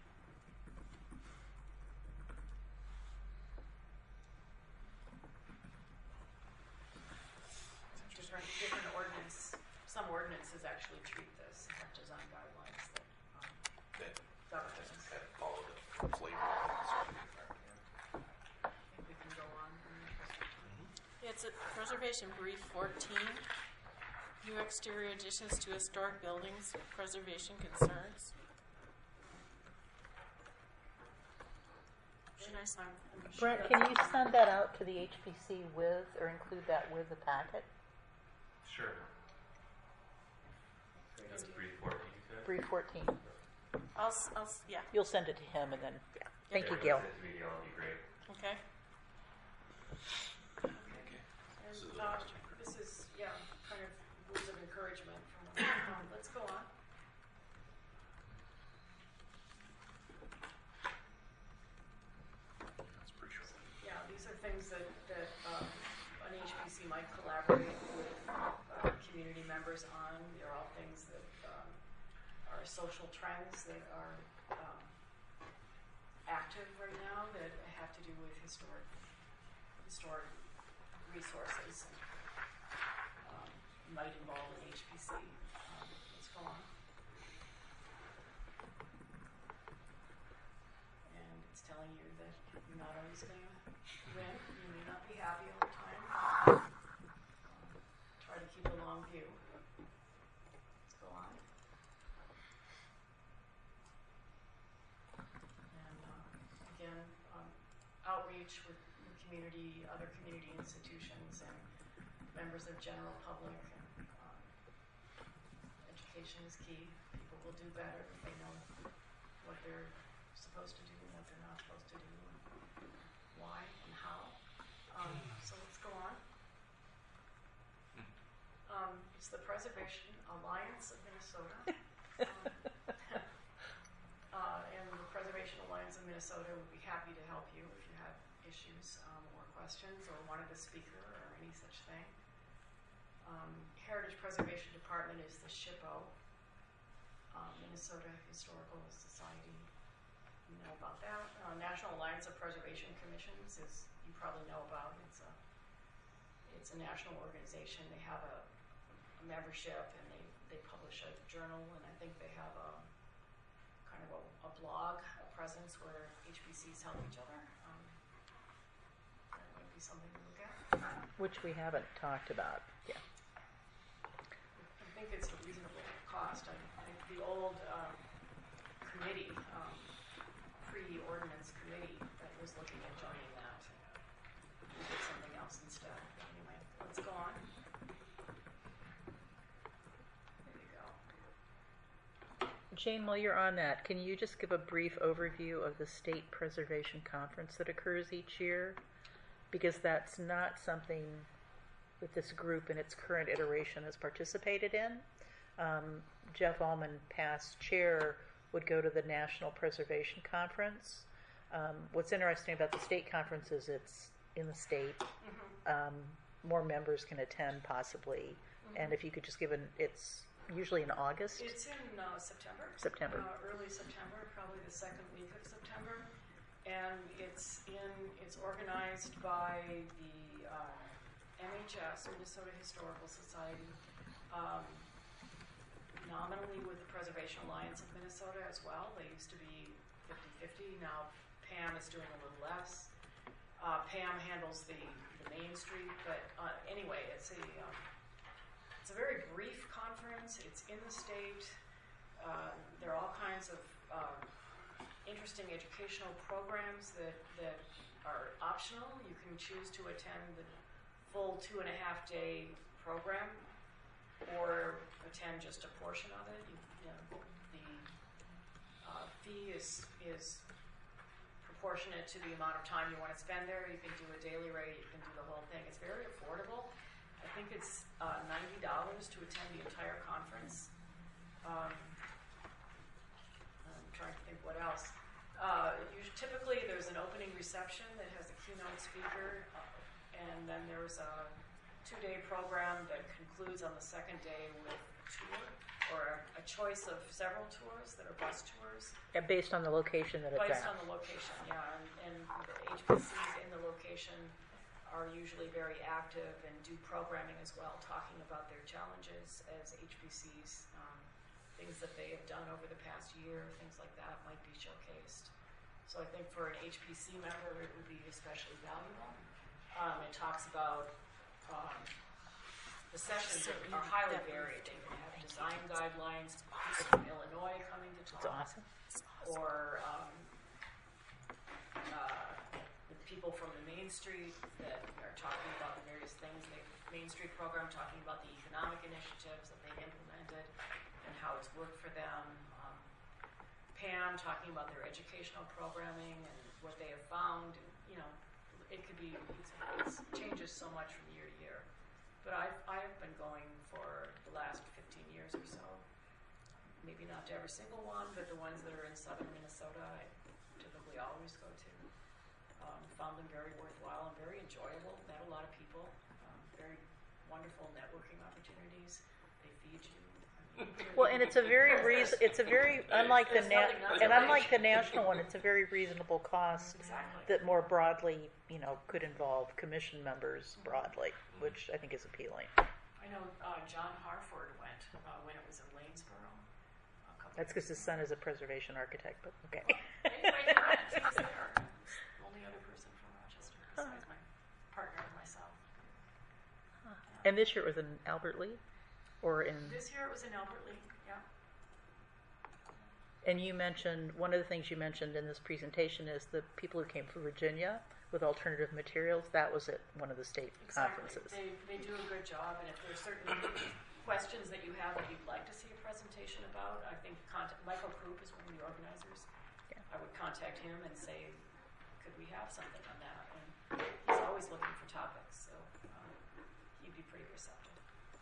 Different ordinance. Some ordinances actually treat this and have design guidelines that govern this. That follow the flavor of the surrounding environment. I think we can go on. It's a preservation brief 14. New exterior additions to historic buildings, preservation concerns. Should I sign? Brent, can you send that out to the HPC with, or include that with the packet? Sure. That's brief 14, you said? Brief 14. Yeah, You'll send it to him and then, yeah. Thank you, Yeah, Gil. send it to me, that'll be great. okay. Okay. And, So this is, kind of words of encouragement from let's go on. That's pretty short. Yeah, these are things that an HPC might collaborate with community members on. They're all things that are social trends that are active right now that have to do with historic resources. Might involve an HPC. Let's go on. And it's telling you that you're not always going to win. You may not be happy all the time. Try to keep a long view. Let's go on. And again, outreach with the community, other community institutions, and members of general public. And, education is key. People will do better if they know what they're supposed to do and what they're not supposed to do, and why and how. So let's go on. It's the Preservation Alliance of Minnesota. And the Preservation Alliance of Minnesota would be happy to help you if you have issues or questions or wanted a speaker or any such thing. Heritage Preservation Department is the SHPO, Minnesota Historical Society. You know about that. National Alliance of Preservation Commissions is, you probably know about. It's a national organization. They have a membership and they publish a journal, and I think they have a kind of a blog, a presence where HBCs help each other. That might be something to look at. Which we haven't talked about. Yeah. I think it's a reasonable cost. I think the old committee, pre-ordinance committee that was looking at joining that, we did something else instead. But anyway, let's go on. There you go. Jane, while you're on that, can you just give a brief overview of the State Preservation Conference that occurs each year? Because that's not something that this group in its current iteration has participated in. Jeff Allman, past chair, would go to the National Preservation Conference. What's interesting about the state conference is it's in the state. More members can attend possibly. And if you could just give it's usually in August? It's in September. September. Early September, probably the second week of September. And it's organized by the MHS, Minnesota Historical Society, nominally with the Preservation Alliance of Minnesota as well. They used to be 50-50. Now Pam is doing a little less. Pam handles the Main Street, but anyway, it's a very brief conference. It's in the state. There are all kinds of interesting educational programs that are optional. You can choose to attend the full 2.5-day program or attend just a portion of it. The fee is proportionate to the amount of time you want to spend there. You can do a daily rate, you can do the whole thing. It's very affordable. I think it's $90 to attend the entire conference. I'm trying to think what else. Typically there's an opening reception that has a keynote speaker, and then there's a 2-day program that concludes on the second day with a tour or a choice of several tours that are bus tours. Yeah, based on the location that it's Based at. on the location, yeah. And the HPCs in the location are usually very active and do programming as well, talking about their challenges as HPCs, things that they have done over the past year, things like that might be showcased. So I think for an HPC member, it would be especially valuable. It talks about the sessions So, are yeah, highly definitely. varied. They can have design guidelines, people from Illinois coming to It's talk, awesome. or the people from the Main Street that are talking about the various things. The Main Street program talking about the economic initiatives that they've implemented and how it's worked for them. Pam talking about their educational programming and what they have found. And, you know, it could be it changes so much from year to year. But I've been going for the last 15 years or so. Maybe not to every single one, but the ones that are in southern Minnesota, I typically always go to. Found them very worthwhile and very enjoyable. Met a lot of people. Very wonderful networking opportunities. They feed you. I mean, Well, and it's a very unlike the There's nothing not to unlike like. the national one, it's a very reasonable cost Exactly. that more broadly, could involve commission members broadly, which I think is appealing. I know John Harford went when it was in Lanesboro. A couple That's because his son is a preservation architect, but okay. Anyway, he went. He was there. Only other person from Rochester besides my partner and myself. And this year it was in Albert Lee, or in. This year it was in Albert Lee. Yeah. And you mentioned one of the things you mentioned in this presentation is the people who came from Virginia with alternative materials. That was at one of the state conferences. They do a good job, and if there's certain questions that you have that you'd like to see a presentation about, I think Michael Krupp is one of the organizers. Yeah. I would contact him and say, could we have something on that? And he's always looking for topics, so he'd be pretty receptive.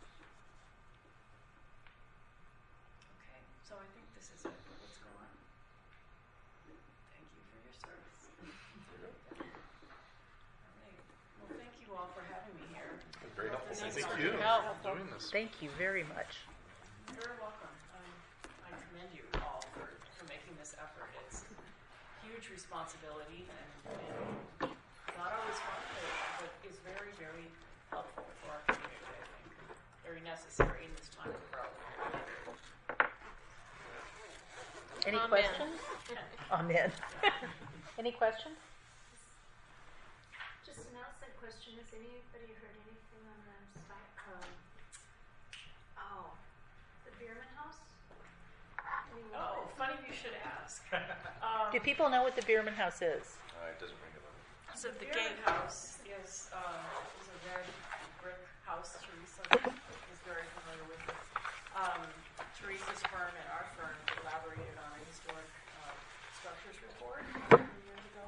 Okay, so I think this is it. Let's go on. Thank you for your service. All right. Well, thank you all for having me here. Very helpful. Thank Thank you. you Help. for doing this. Thank you very much. You're very welcome. I commend you all for making this effort. It's huge responsibility and not always fun, but is very, very helpful for our community, I think. Very necessary in this time of growth. Any Amen. questions? Amen. Any questions? Just an outside question, has anybody heard anything on the the Bierman House? Anyone? Oh, funny you should ask. Do people know what the Bierman House is? It doesn't ring a bell. So the Bierman gate. House is a red brick house. Teresa is very familiar with it. Teresa's firm and our firm collaborated on a historic structures report a few years ago.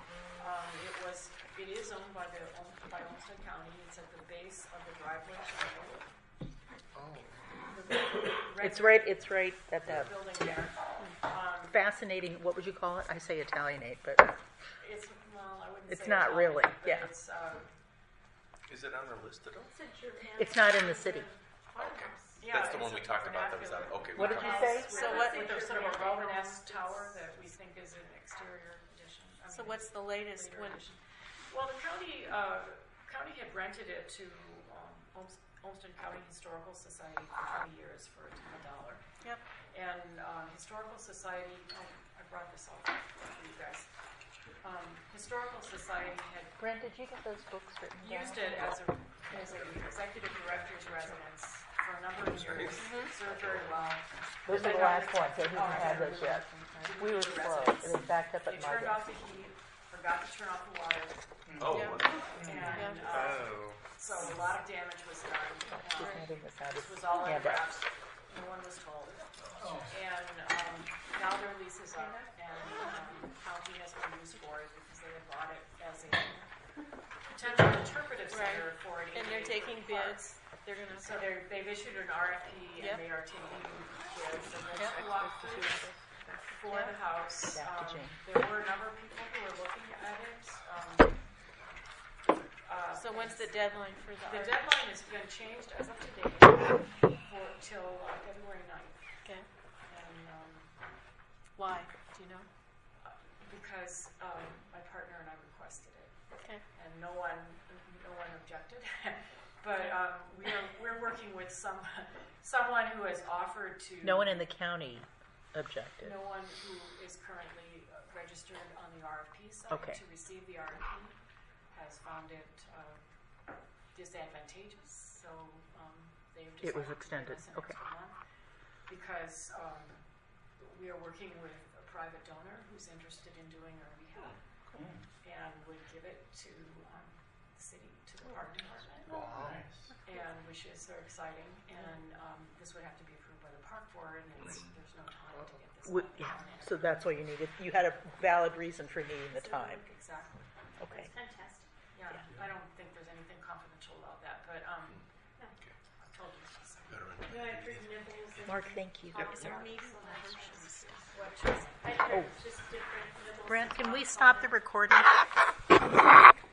It is owned by Olmsted County. It's at the base of the driveway to the road. Oh. It's right at that building there. fascinating, what would you call it? I say Italianate, but It's I wouldn't It's say not Italian, really, but yeah. It's, Is it on our list at all? It's a German. it's not in the city. Okay. yeah, That's the it's one we a talked about. That was vernacular okay. What we did you talked- say? So what- With a sort of a Romanesque tower that we think is an exterior addition. So what's the latest later one? addition. Well, the county had rented it to Olmsted County Historical Society for 20 years for $1. Yep. And Historical Society, I brought this up for you guys. Historical Society had Brent, did you get those books written down? used it as an executive director's residence for a number of years. Served very well. Those are the last ones. I didn't have those yet. We were slow. They backed up They at my turned off desk. the heat, forgot to turn off the water, Oh, Yeah. wonderful. and Oh. so a lot of damage was done. Just handing this out. This was all in Handout. wraps. No one was told. And now their lease is up, and county has no use for it because they had bought it as a potential interpretive center for an And they're ADA taking park. bids. They're gonna. So they've issued an RFP, Yep. and they are taking bids, and there's Yep. a lot for the house. Back to Jane. There were a number of people who were looking at it. So when's the deadline for The the? deadline has been changed as of today till February 9th. Okay. And Why? Do you know? because my partner and I requested it, Okay. and no one objected. But we're working with someone who has offered to. No one in the county objected. No one who is currently registered on the RFP site Okay. to receive the RFP has found it disadvantageous. So they've It was decided to give extended, us an okay. extra month because we are working with a private donor who's interested in doing our rehab and would give it to the city, to the park department. And which is so exciting, and this would have to be approved by the park board, and there's no time to get this Would- done in. So that's why you had a valid reason for needing the time. Exactly. Okay. That's fantastic. Yeah, I don't think there's anything confidential about that, but I've told you. You know, I have nibbles and Mark, thank you. hot Is there dogs, meeting so versions? I heard just different nibbles. Brent, and can we hot stop the dogs. recording?